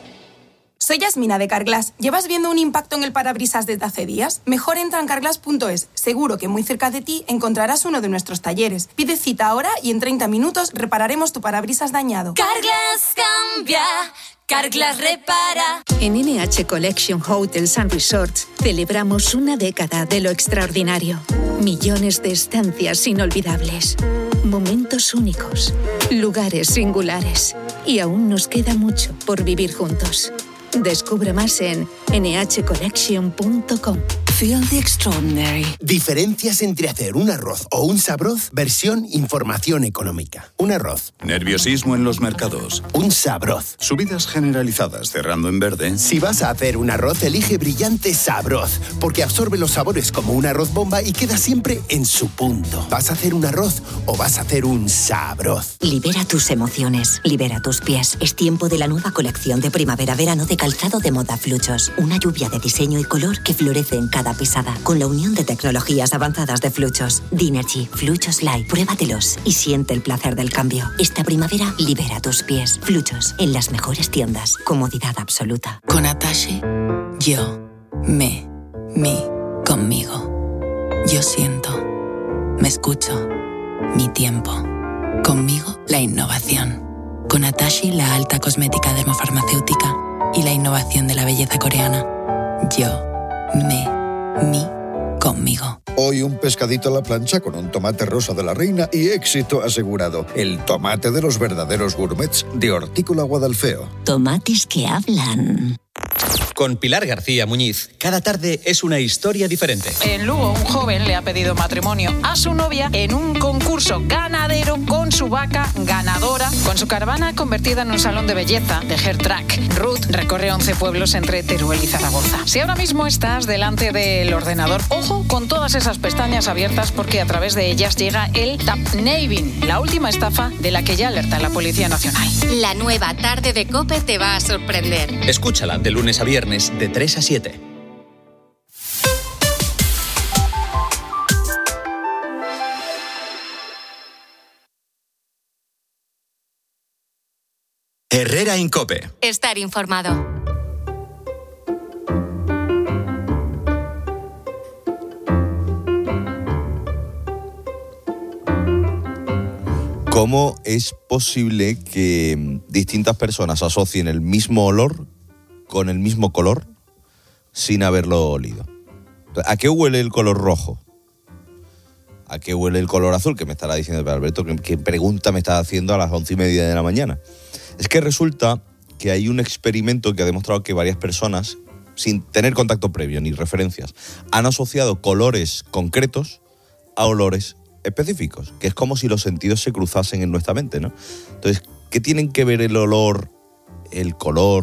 Soy Yasmina de Carglass. ¿Llevas viendo un impacto en el parabrisas desde hace días? Mejor entra en carglass punto es. Seguro que muy cerca de ti encontrarás uno de nuestros talleres. Pide cita ahora y en treinta minutos repararemos tu parabrisas dañado. Carglass cambia, Carglass repara. En N H Collection Hotels and Resorts celebramos una década de lo extraordinario. Millones de estancias inolvidables. Momentos únicos. Lugares singulares. Y aún nos queda mucho por vivir juntos. Descubre más en ene hache collection punto com. Feel the extraordinary. Diferencias entre hacer un arroz o un sabroz, versión información económica. Un arroz. Nerviosismo en los mercados. Un sabroz. Subidas generalizadas cerrando en verde. Si vas a hacer un arroz, elige Brillante Sabroz, porque absorbe los sabores como un arroz bomba y queda siempre en su punto. ¿Vas a hacer un arroz o vas a hacer un sabroz? Libera tus emociones, libera tus pies. Es tiempo de la nueva colección de primavera-verano de calzado de moda Fluchos. Una lluvia de diseño y color que florece en cada pisada, con la unión de tecnologías avanzadas de Fluchos. Dinergy, Fluchos Light, pruébatelos y siente el placer del cambio. Esta primavera, libera tus pies. Fluchos, en las mejores tiendas. Comodidad absoluta. Con Atashi, yo, me, mi, conmigo. Yo siento, me escucho, mi tiempo. Conmigo, la innovación. Con Atashi, la alta cosmética dermofarmacéutica y la innovación de la belleza coreana. Yo, me, mi, conmigo. Hoy un pescadito a la plancha con un tomate rosa de la reina y éxito asegurado. El tomate de los verdaderos gourmets de Hortícola Guadalfeo. Tomates que hablan. Con Pilar García Muñiz, cada tarde es una historia diferente. En Lugo, un joven le ha pedido matrimonio a su novia en un concurso ganadero con su vaca ganadora, con su caravana convertida en un salón de belleza de Hair Track. Ruth recorre once pueblos entre Teruel y Zaragoza. Si ahora mismo estás delante del ordenador, ojo con todas esas pestañas abiertas, porque a través de ellas llega el tapnaving, la última estafa de la que ya alerta la Policía Nacional. La nueva tarde de COPE te va a sorprender. Escúchala de lunes a viernes de tres a siete. Herrera Incope. Estar informado. ¿Cómo es posible que distintas personas asocien el mismo olor con el mismo color sin haberlo olido? ¿A qué huele el color rojo? ¿A qué huele el color azul? Que me estará diciendo, pero Alberto, ¿qué pregunta me estás haciendo a las once y media de la mañana? Es que resulta que hay un experimento que ha demostrado que varias personas, sin tener contacto previo ni referencias, han asociado colores concretos a olores específicos, que es como si los sentidos se cruzasen en nuestra mente, ¿no? Entonces, ¿qué tienen que ver el olor el color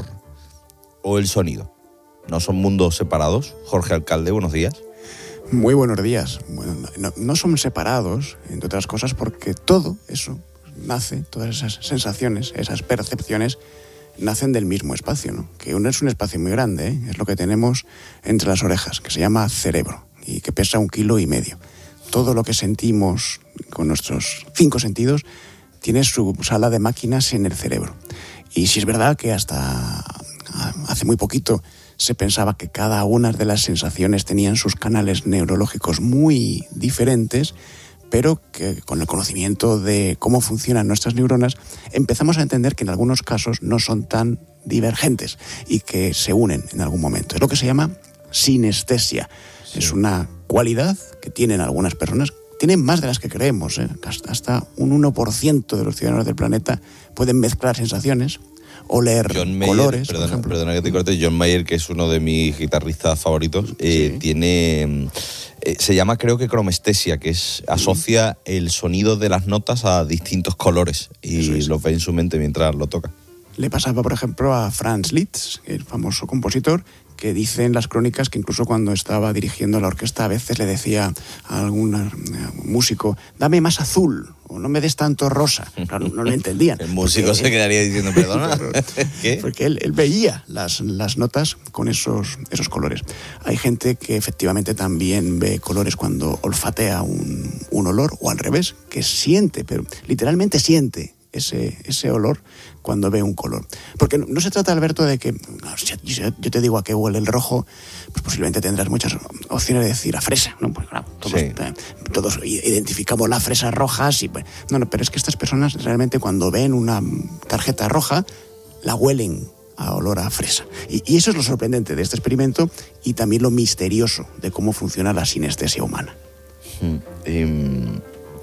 o el sonido? ¿No son mundos separados? Jorge Alcalde, buenos días. Muy buenos días. Bueno, no, no son separados, entre otras cosas, porque todo eso nace, todas esas sensaciones, esas percepciones, nacen del mismo espacio, ¿no? Que no es un espacio muy grande, ¿eh? Es lo que tenemos entre las orejas, que se llama cerebro y que pesa un kilo y medio. Todo lo que sentimos con nuestros cinco sentidos tiene su sala de máquinas en el cerebro. Y sí es verdad que hasta hace muy poquito se pensaba que cada una de las sensaciones tenían sus canales neurológicos muy diferentes, pero que con el conocimiento de cómo funcionan nuestras neuronas empezamos a entender que en algunos casos no son tan divergentes y que se unen en algún momento. Es lo que se llama sinestesia. Sí. Es una cualidad que tienen algunas personas, tienen más de las que creemos, ¿eh? Hasta un uno por ciento de los ciudadanos del planeta pueden mezclar sensaciones, oler John Mayer, colores, perdona, por ejemplo. Perdona que te corte, John Mayer, que es uno de mis guitarristas favoritos, eh, sí. tiene... Eh, se llama, creo que cromestesia, que es asocia el sonido de las notas a distintos colores y lo ve en su mente mientras lo toca. Le pasaba, por ejemplo, a Franz Liszt, el famoso compositor, que dice en las crónicas que incluso cuando estaba dirigiendo la orquesta a veces le decía a algún músico, dame más azul, o no me des tanto rosa. Claro, no lo entendían. El músico se quedaría diciendo, perdona, ¿qué? Porque él, él veía las, las notas con esos, esos colores. Hay gente que efectivamente también ve colores cuando olfatea un, un olor, o al revés, que siente, pero literalmente siente ese, ese olor cuando ve un color. Porque no, no se trata, Alberto, de que yo, yo te digo a qué huele el rojo, pues posiblemente tendrás muchas opciones de decir a fresa, ¿no? Pues claro, todos, sí. eh, todos identificamos las fresas rojas y pues, no, no, pero es que estas personas realmente cuando ven una tarjeta roja la huelen a olor a fresa. Y, y eso es lo sorprendente de este experimento y también lo misterioso de cómo funciona la sinestesia humana. Hmm. Um...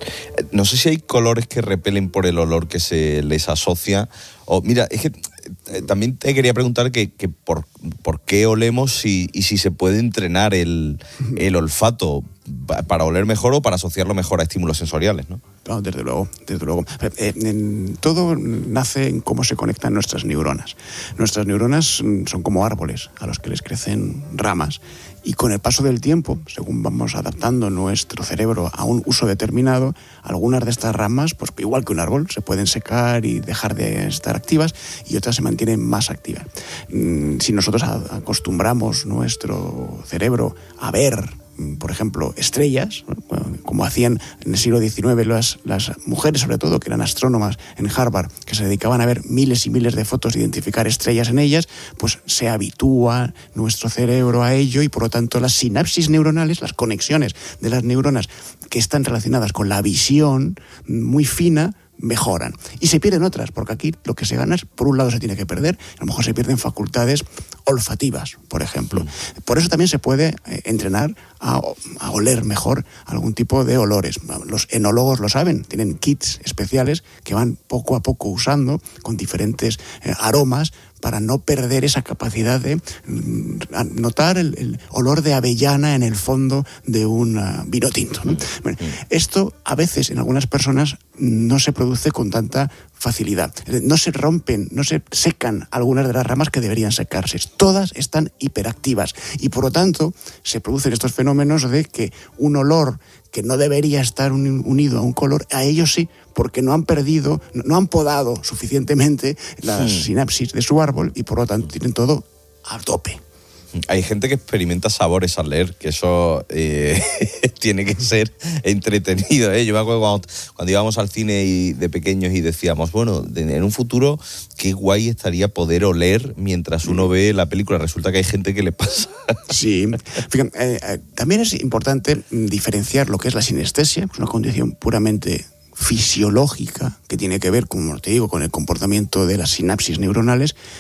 No sé si hay colores que repelen por el olor que se les asocia. O mira, es que eh, también te quería preguntar que, que por, por qué olemos y, y si se puede entrenar el, el olfato para oler mejor o para asociarlo mejor a estímulos sensoriales, ¿no? No, desde luego, desde luego. Eh, en, todo nace en cómo se conectan nuestras neuronas. Nuestras neuronas son como árboles a los que les crecen ramas. Y con el paso del tiempo, según vamos adaptando nuestro cerebro a un uso determinado, algunas de estas ramas, pues igual que un árbol, se pueden secar y dejar de estar activas y otras se mantienen más activas. Si nosotros acostumbramos nuestro cerebro a ver, por ejemplo, estrellas, como hacían en el siglo diecinueve las, las mujeres, sobre todo, que eran astrónomas en Harvard, que se dedicaban a ver miles y miles de fotos, identificar estrellas en ellas, pues se habitúa nuestro cerebro a ello y, por lo tanto, las sinapsis neuronales, las conexiones de las neuronas que están relacionadas con la visión muy fina, mejoran. Y se pierden otras, porque aquí lo que se gana es, por un lado se tiene que perder, a lo mejor se pierden facultades olfativas, por ejemplo. Por eso también se puede eh, entrenar a, a oler mejor algún tipo de olores. Los enólogos lo saben, tienen kits especiales que van poco a poco usando con diferentes eh, aromas para no perder esa capacidad de mm, notar el, el olor de avellana en el fondo de un uh, vino tinto, ¿no? Bueno, esto a veces en algunas personas no se produce con tanta facilidad. No se rompen, no se secan algunas de las ramas que deberían secarse. Todas están hiperactivas y por lo tanto se producen estos fenómenos de que un olor que no debería estar unido a un color, a ellos sí, porque no han perdido, no han podado suficientemente las sí. sinapsis de su árbol y por lo tanto tienen todo a tope. Hay gente que experimenta sabores al leer, que eso eh, tiene que ser entretenido, ¿eh? Yo me acuerdo cuando, cuando íbamos al cine y de pequeños y decíamos, bueno, de, en un futuro qué guay estaría poder oler mientras uno ve la película. Resulta que hay gente que le pasa. Sí, fíjate, eh, eh, también es importante diferenciar lo que es la sinestesia, es una condición puramente fisiológica que tiene que ver, como te digo, con el comportamiento de las sinapsis neuronales,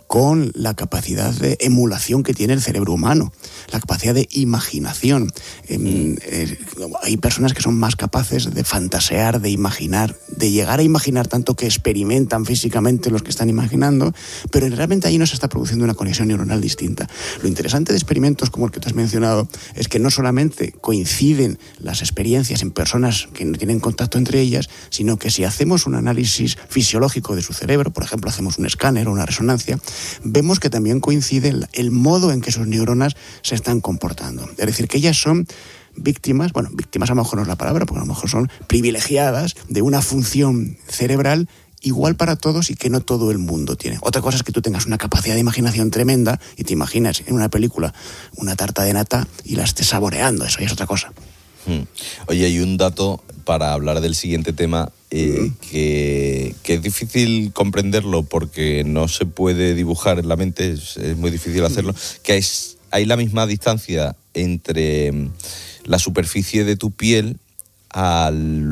con la capacidad de emulación que tiene el cerebro humano, la capacidad de imaginación. Eh, eh, hay personas que son más capaces de fantasear, de imaginar, de llegar a imaginar tanto que experimentan físicamente los que están imaginando, pero realmente ahí no se está produciendo una conexión neuronal distinta. Lo interesante de experimentos como el que tú has mencionado es que no solamente coinciden las experiencias en personas que no tienen contacto entre ellas, sino que si hacemos un análisis fisiológico de su cerebro, por ejemplo, hacemos un escáner o una resonancia, vemos que también coincide el modo en que sus neuronas se están comportando. Es decir, que ellas son víctimas, bueno, víctimas a lo mejor no es la palabra, porque a lo mejor son privilegiadas de una función cerebral igual para todos y que no todo el mundo tiene. Otra cosa es que tú tengas una capacidad de imaginación tremenda y te imaginas en una película una tarta de nata y la estés saboreando, eso ya es otra cosa. Hmm. Oye, hay un dato para hablar del siguiente tema eh, mm. que, que es difícil comprenderlo porque no se puede dibujar en la mente, es, es muy difícil hacerlo, mm. que es, hay la misma distancia entre la superficie de tu piel al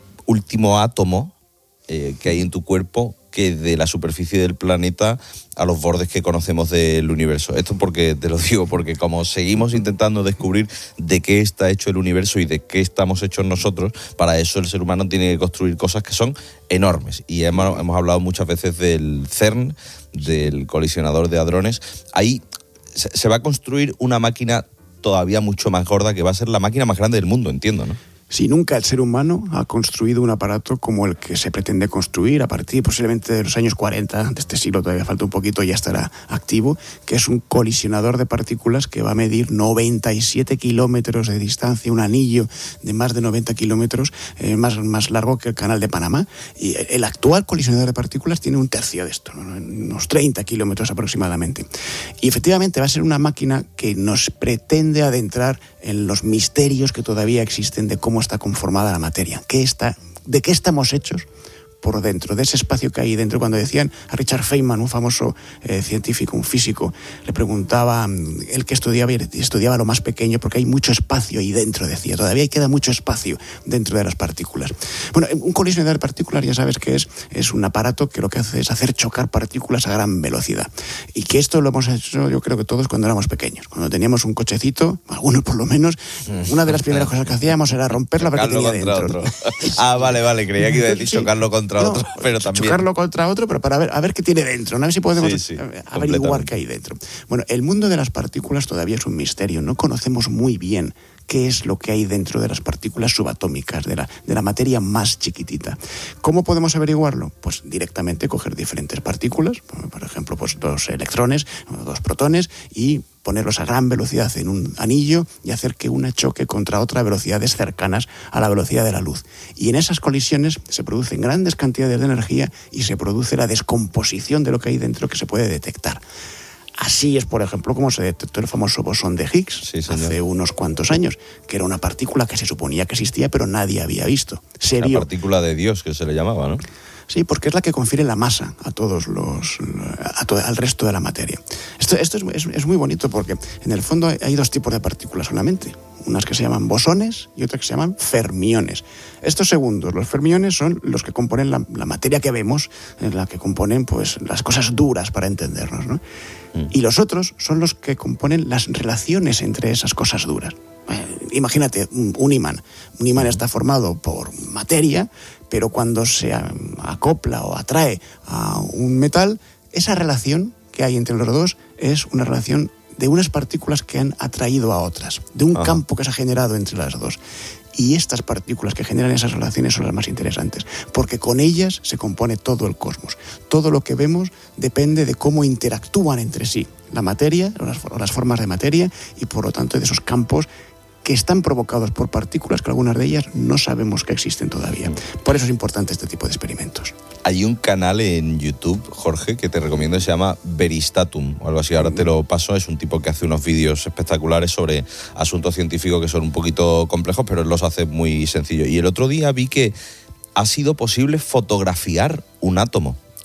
último átomo eh, que hay en tu cuerpo que de la superficie del planeta a los bordes que conocemos del universo. Esto porque te lo digo, porque como seguimos intentando descubrir de qué está hecho el universo y de qué estamos hechos nosotros, para eso el ser humano tiene que construir cosas que son enormes. Y hemos, hemos hablado muchas veces del CERN, del colisionador de hadrones. Ahí se, se va a construir una máquina todavía mucho más gorda, que va a ser la máquina más grande del mundo, entiendo, ¿no? Si nunca el ser humano ha construido un aparato como el que se pretende construir a partir posiblemente de los años cuarenta de este siglo, todavía falta un poquito, ya estará activo, que es un colisionador de partículas que va a medir noventa y siete kilómetros de distancia, un anillo de más de noventa kilómetros, eh, más, más largo que el Canal de Panamá. Y el actual colisionador de partículas tiene un tercio de esto, ¿no? Unos treinta kilómetros aproximadamente. Y efectivamente va a ser una máquina que nos pretende adentrar en los misterios que todavía existen de cómo está conformada la materia, qué está, de qué estamos hechos por dentro, de ese espacio que hay dentro. Cuando decían a Richard Feynman, un famoso eh, científico, un físico, le preguntaba, él que estudiaba, estudiaba lo más pequeño, porque hay mucho espacio ahí dentro, decía, todavía queda mucho espacio dentro de las partículas. Bueno, un colisionador de partículas, ya sabes que es, es un aparato que lo que hace es hacer chocar partículas a gran velocidad. Y que esto lo hemos hecho, yo creo que todos cuando éramos pequeños. Cuando teníamos un cochecito, algunos por lo menos, una de las primeras cosas que hacíamos era romperla para que tenía dentro. Ah, vale, vale, creía que iba a decir sí. chocarlo contra No, otro, pero también chocarlo contra otro, pero para ver, a ver qué tiene dentro, ¿no? A ver si podemos sí, sí, averiguar qué hay dentro. Bueno, el mundo de las partículas todavía es un misterio, no conocemos muy bien qué es lo que hay dentro de las partículas subatómicas, de la, de la materia más chiquitita. ¿Cómo podemos averiguarlo? Pues directamente coger diferentes partículas, por ejemplo, pues dos electrones, dos protones, y ponerlos a gran velocidad en un anillo y hacer que una choque contra otra a velocidades cercanas a la velocidad de la luz. Y en esas colisiones se producen grandes cantidades de energía y se produce la descomposición de lo que hay dentro que se puede detectar. Así es, por ejemplo, como se detectó el famoso bosón de Higgs sí, hace unos cuantos años, que era una partícula que se suponía que existía, pero nadie había visto. Se la vio. Partícula de Dios, que se le llamaba, ¿no? Sí, porque es la que confiere la masa a todos los, a todo, al resto de la materia. Esto, esto es, es, es muy bonito porque en el fondo hay dos tipos de partículas solamente. Unas que se llaman bosones y otras que se llaman fermiones. Estos segundos, los fermiones, son los que componen la, la materia que vemos, la que componen pues las cosas duras para entendernos, ¿no? Mm. Y los otros son los que componen las relaciones entre esas cosas duras. Eh, imagínate un, un imán. Un imán está formado por materia, pero cuando se acopla o atrae a un metal, esa relación que hay entre los dos es una relación de unas partículas que han atraído a otras, de un Ajá. campo que se ha generado entre las dos. Y estas partículas que generan esas relaciones son las más interesantes, porque con ellas se compone todo el cosmos. Todo lo que vemos depende de cómo interactúan entre sí la materia, o las, o las formas de materia, y por lo tanto de esos campos que están provocados por partículas que algunas de ellas no sabemos que existen todavía. Por eso es importante este tipo de experimentos. Hay un canal en YouTube, Jorge, que te recomiendo, se llama Veristatum, o algo así, ahora te lo paso. Es un tipo que hace unos vídeos espectaculares sobre asuntos científicos que son un poquito complejos, pero él los hace muy sencillos. Y el otro día vi que ha sido posible fotografiar un átomo.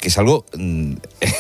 que es algo, en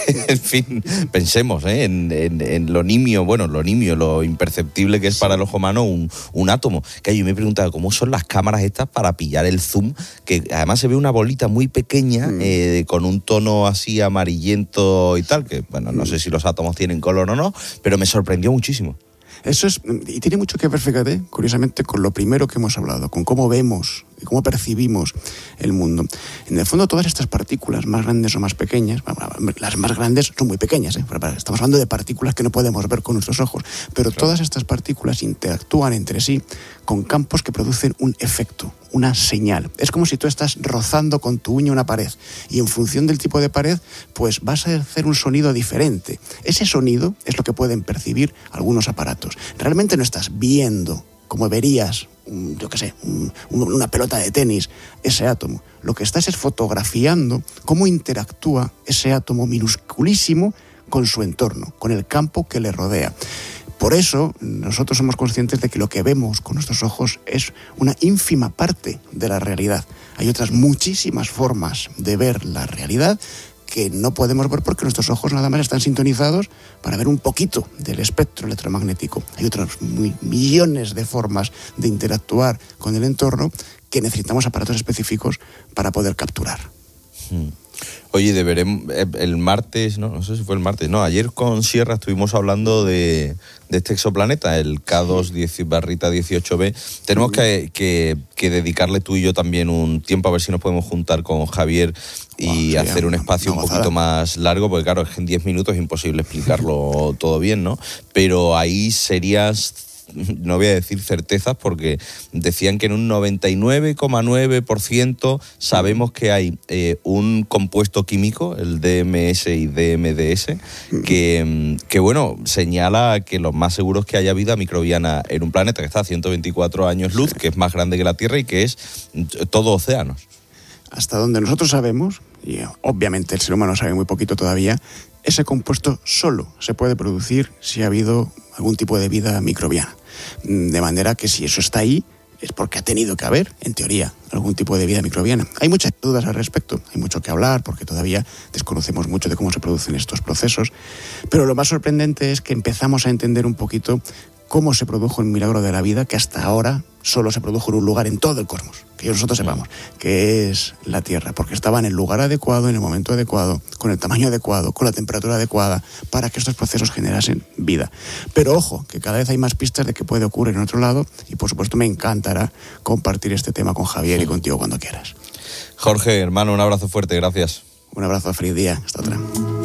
fin, pensemos ¿eh? en, en, en lo nimio, bueno, lo nimio, lo imperceptible que es para el ojo humano un, un átomo. Que yo me he preguntado cómo son las cámaras estas para pillar el zoom, que además se ve una bolita muy pequeña, mm. eh, con un tono así amarillento y tal, que bueno, no sé si los átomos tienen color o no, pero me sorprendió muchísimo. Eso es, y tiene mucho que ver, fíjate, curiosamente, con lo primero que hemos hablado, con cómo vemos y cómo percibimos el mundo. En el fondo, todas estas partículas, más grandes o más pequeñas, las más grandes son muy pequeñas, ¿eh? Estamos hablando de partículas que no podemos ver con nuestros ojos, pero claro, todas estas partículas interactúan entre sí con campos que producen un efecto, una señal. Es como si tú estás rozando con tu uña una pared y en función del tipo de pared, pues vas a hacer un sonido diferente. Ese sonido es lo que pueden percibir algunos aparatos. Realmente no estás viendo como verías, yo qué sé, un, una pelota de tenis, ese átomo. Lo que estás es fotografiando cómo interactúa ese átomo minusculísimo con su entorno, con el campo que le rodea. Por eso, nosotros somos conscientes de que lo que vemos con nuestros ojos es una ínfima parte de la realidad. Hay otras muchísimas formas de ver la realidad que no podemos ver porque nuestros ojos nada más están sintonizados para ver un poquito del espectro electromagnético. Hay otros muy, millones de formas de interactuar con el entorno que necesitamos aparatos específicos para poder capturar. Hmm. Oye, deberemos, el martes, no, no sé si fue el martes, no, ayer con Sierra estuvimos hablando de, de este exoplaneta, el K dos barra dieciocho b. Tenemos que, que, que dedicarle tú y yo también un tiempo a ver si nos podemos juntar con Javier y wow, hacer un espacio un poquito más largo, porque claro, en diez minutos es imposible explicarlo todo bien, ¿no? Pero ahí serías... no voy a decir certezas porque decían que en un noventa y nueve coma nueve por ciento sabemos que hay eh, un compuesto químico, el D M S y D M D S, que, que bueno, señala que lo más seguro es que haya vida microbiana en un planeta que está a ciento veinticuatro años luz, que es más grande que la Tierra y que es todo océanos. Hasta donde nosotros sabemos, y obviamente el ser humano sabe muy poquito todavía, ese compuesto solo se puede producir si ha habido algún tipo de vida microbiana. De manera que si eso está ahí, es porque ha tenido que haber, en teoría, algún tipo de vida microbiana. Hay muchas dudas al respecto, hay mucho que hablar, porque todavía desconocemos mucho de cómo se producen estos procesos. Pero lo más sorprendente es que empezamos a entender un poquito cómo se produjo el milagro de la vida, que hasta ahora solo se produjo en un lugar en todo el cosmos, que nosotros sepamos, que es la Tierra, porque estaba en el lugar adecuado, en el momento adecuado, con el tamaño adecuado, con la temperatura adecuada, para que estos procesos generasen vida. Pero ojo, que cada vez hay más pistas de que puede ocurrir en otro lado, y por supuesto me encantará compartir este tema con Javier y contigo cuando quieras. Jorge, hermano, un abrazo fuerte, gracias. Un abrazo, feliz día, hasta otra.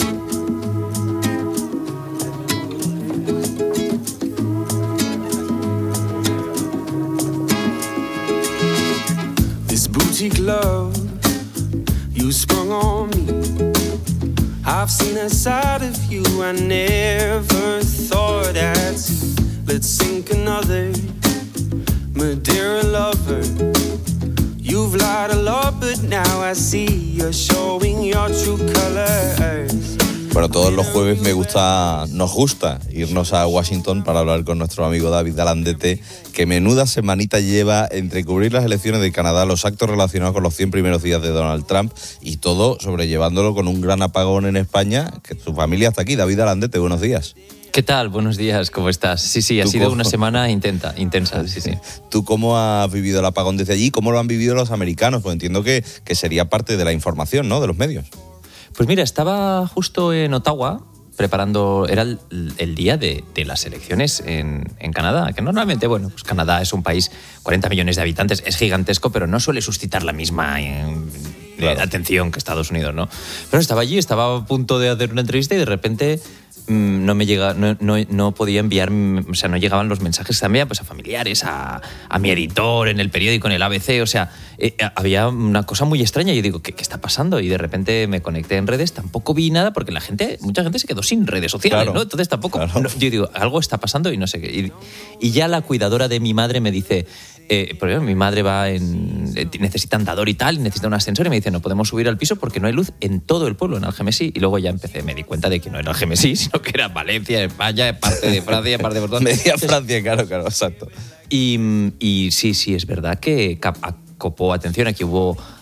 Boutique love you sprung on me. I've seen a side of you I never thought I'd see. Let's sink another Madeira lover. You've lied a lot, but now I see you're showing your true colors. Bueno, todos los jueves me gusta, nos gusta irnos a Washington para hablar con nuestro amigo David Alandete, que menuda semanita lleva entre cubrir las elecciones de Canadá, los actos relacionados con los cien primeros días de Donald Trump y todo sobrellevándolo con un gran apagón en España, que su familia está aquí. David Alandete, buenos días. ¿Qué tal? Buenos días, ¿cómo estás? Sí, sí, ha sido cómo? una semana intenta, intensa, sí, sí. ¿Tú cómo has vivido el apagón desde allí? ¿Cómo lo han vivido los americanos? Pues entiendo que, que sería parte de la información, ¿no?, de los medios. Pues mira, estaba justo en Ottawa preparando, era el, el día de, de las elecciones en, en Canadá, que normalmente, bueno, pues Canadá es un país, cuarenta millones de habitantes, es gigantesco, pero no suele suscitar la misma eh, claro. atención que Estados Unidos, ¿no? Pero estaba allí, estaba a punto de hacer una entrevista y de repente mmm, no me llega, no, no, no podía enviar, o sea, no llegaban los mensajes también pues, a familiares, a, a mi editor en el periódico, en el A B C, o sea, eh, había una cosa muy extraña. Yo digo, ¿qué, ¿qué está pasando? Y de repente me conecté en redes, tampoco vi nada porque la gente, mucha gente se quedó sin redes sociales, claro, ¿no? Entonces tampoco, claro. no, yo digo, algo está pasando y no sé qué. Y, y ya la cuidadora de mi madre me dice, eh, porque mi madre va en, necesita andador y tal, necesita un ascensor y me dice, no podemos subir al piso porque no hay luz en todo el pueblo, en Algemesí. Y luego ya empecé, me di cuenta de que no era Algemesí, sino que era Valencia, España, parte de Francia, parte de Portugal. Media Francia, claro, claro, exacto. Y, y sí, sí, es verdad que copó atención. Aquí hubo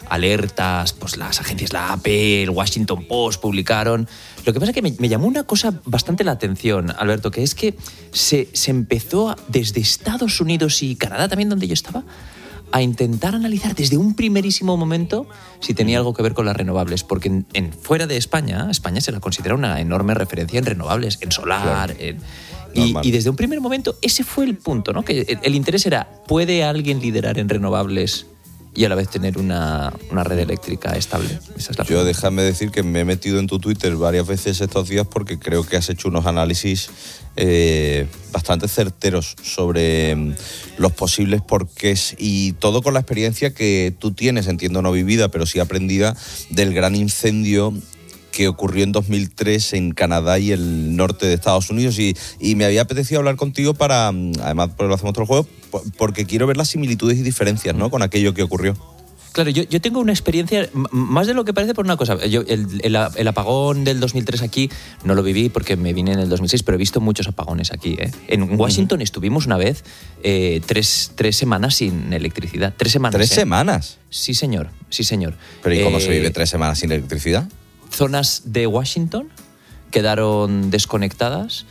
alertas, pues las agencias, la A P, el Washington Post publicaron. Lo que pasa es que me, me llamó una cosa bastante la atención, Alberto, que es que se, se empezó a, desde Estados Unidos y Canadá también, donde yo estaba, a intentar analizar desde un primerísimo momento si tenía algo que ver con las renovables, porque en, en fuera de España, España se la considera una enorme referencia en renovables, en solar, claro. en, y, y desde un primer momento ese fue el punto, ¿no? Que el, el interés era, ¿puede alguien liderar en renovables y a la vez tener una, una red eléctrica estable? Esa es la Yo déjame decir que me he metido en tu Twitter varias veces estos días porque creo que has hecho unos análisis eh, bastante certeros sobre los posibles porqués y todo con la experiencia que tú tienes, entiendo no vivida, pero sí aprendida, del gran incendio que ocurrió en dos mil tres en Canadá y el norte de Estados Unidos y, y me había apetecido hablar contigo para, además pues lo hacemos todo el juego, porque quiero ver las similitudes y diferencias, ¿no?, con aquello que ocurrió. Claro, yo, yo tengo una experiencia, más de lo que parece, por una cosa. Yo, el, el, el apagón del dos mil tres aquí no lo viví porque me vine en el dos mil seis, pero he visto muchos apagones aquí. ¿eh? En Washington uh-huh. estuvimos una vez eh, tres, tres semanas sin electricidad. Tres semanas. ¿Tres ¿eh? semanas? Sí, señor. Sí, señor. ¿Pero y cómo eh, se vive tres semanas sin electricidad? Zonas de Washington quedaron desconectadas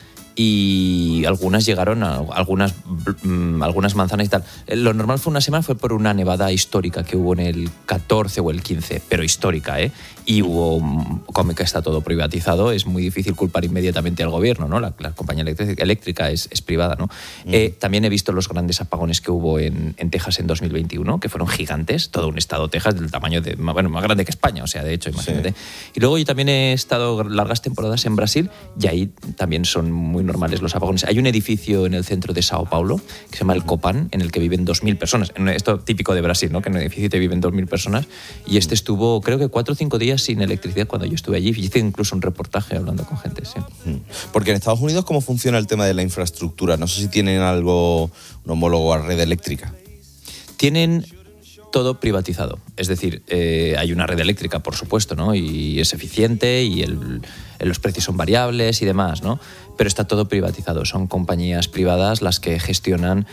y algunas llegaron a algunas, algunas manzanas y tal. Lo normal fue una semana, fue por una nevada histórica que hubo en el catorce o el quince, pero histórica, ¿eh? Y hubo, como que está todo privatizado, es muy difícil culpar inmediatamente al gobierno, ¿no? La, la compañía eléctrica, eléctrica es, es privada, ¿no? Mm. Eh, también he visto los grandes apagones que hubo en, en Texas en dos mil veintiuno, que fueron gigantes, todo un estado Texas del tamaño de, bueno, más grande que España, o sea, de hecho, imagínate. Sí. Y luego yo también he estado largas temporadas en Brasil y ahí también son muy normales los apagones. Hay un edificio en el centro de Sao Paulo que se llama el Copan, en el que viven dos mil personas. Esto típico de Brasil, ¿no? Que en un edificio te viven dos mil personas. Y este estuvo, creo que cuatro o cinco días sin electricidad cuando yo estuve allí. Hice incluso un reportaje hablando con gente, sí. Porque en Estados Unidos, ¿cómo funciona el tema de la infraestructura? No sé si tienen algo, un homólogo a red eléctrica. Tienen todo privatizado. Es decir, eh, hay una red eléctrica, por supuesto, ¿no? Y es eficiente y el, los precios son variables y demás, ¿no? Pero está todo privatizado. Son compañías privadas las que gestionan,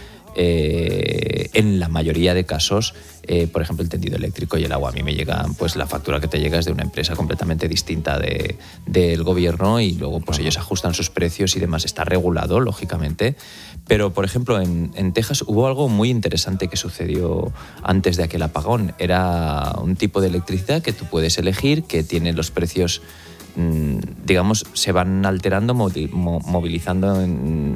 eh, en la mayoría de casos, eh, por ejemplo, el tendido eléctrico y el agua. A mí me llega, pues la factura que te llega es de una empresa completamente distinta de, del gobierno y luego pues ellos ajustan sus precios y demás. Está regulado, lógicamente. Pero, por ejemplo, en, en Texas hubo algo muy interesante que sucedió antes de aquel apagón. Era un tipo de electricidad que tú puedes elegir, que tiene los precios, digamos, se van alterando, movilizando en,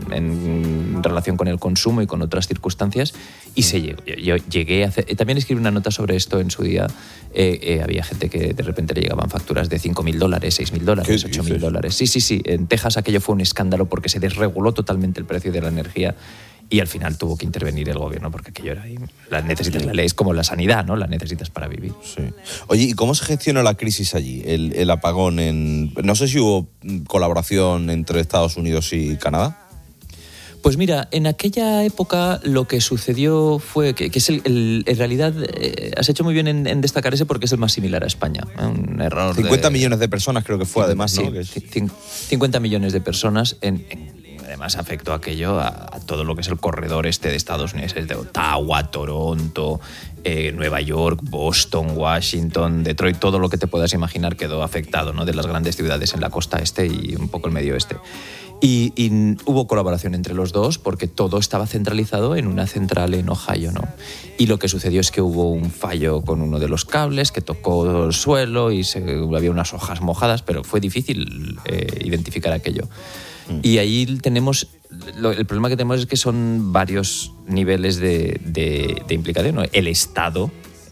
en relación con el consumo y con otras circunstancias, y se llegó, yo llegué a hacer, también escribí una nota sobre esto en su día. Eh, eh, había gente que de repente le llegaban facturas de cinco mil dólares, seis mil dólares, ocho mil dólares. Sí, sí, sí. En Texas aquello fue un escándalo porque se desreguló totalmente el precio de la energía. Y al final tuvo que intervenir el gobierno porque aquello era... La necesitas, la ley es como la sanidad, ¿no? La necesitas para vivir. Sí. Oye, ¿y cómo se gestionó la crisis allí? El, el apagón en... No sé si hubo colaboración entre Estados Unidos y Canadá. Pues mira, en aquella época lo que sucedió fue que, que es el, el, en realidad eh, has hecho muy bien en, en destacar ese porque es el más similar a España. ¿eh? Un error cincuenta de, millones de personas creo que fue además, ¿no? Sí, cincuenta millones de personas en... en además afectó aquello a, a todo lo que es el corredor este de Estados Unidos, de Ottawa, Toronto, eh, Nueva York, Boston, Washington, Detroit, todo lo que te puedas imaginar quedó afectado, ¿no? De las grandes ciudades en la costa este y un poco el medio oeste. Y, y hubo colaboración entre los dos porque todo estaba centralizado en una central en Ohio, ¿no? Y lo que sucedió es que hubo un fallo con uno de los cables que tocó el suelo y se, había unas hojas mojadas, pero fue difícil eh, identificar aquello. Y ahí tenemos, lo, el problema que tenemos es que son varios niveles de, de, de implicación, ¿no? El Estado,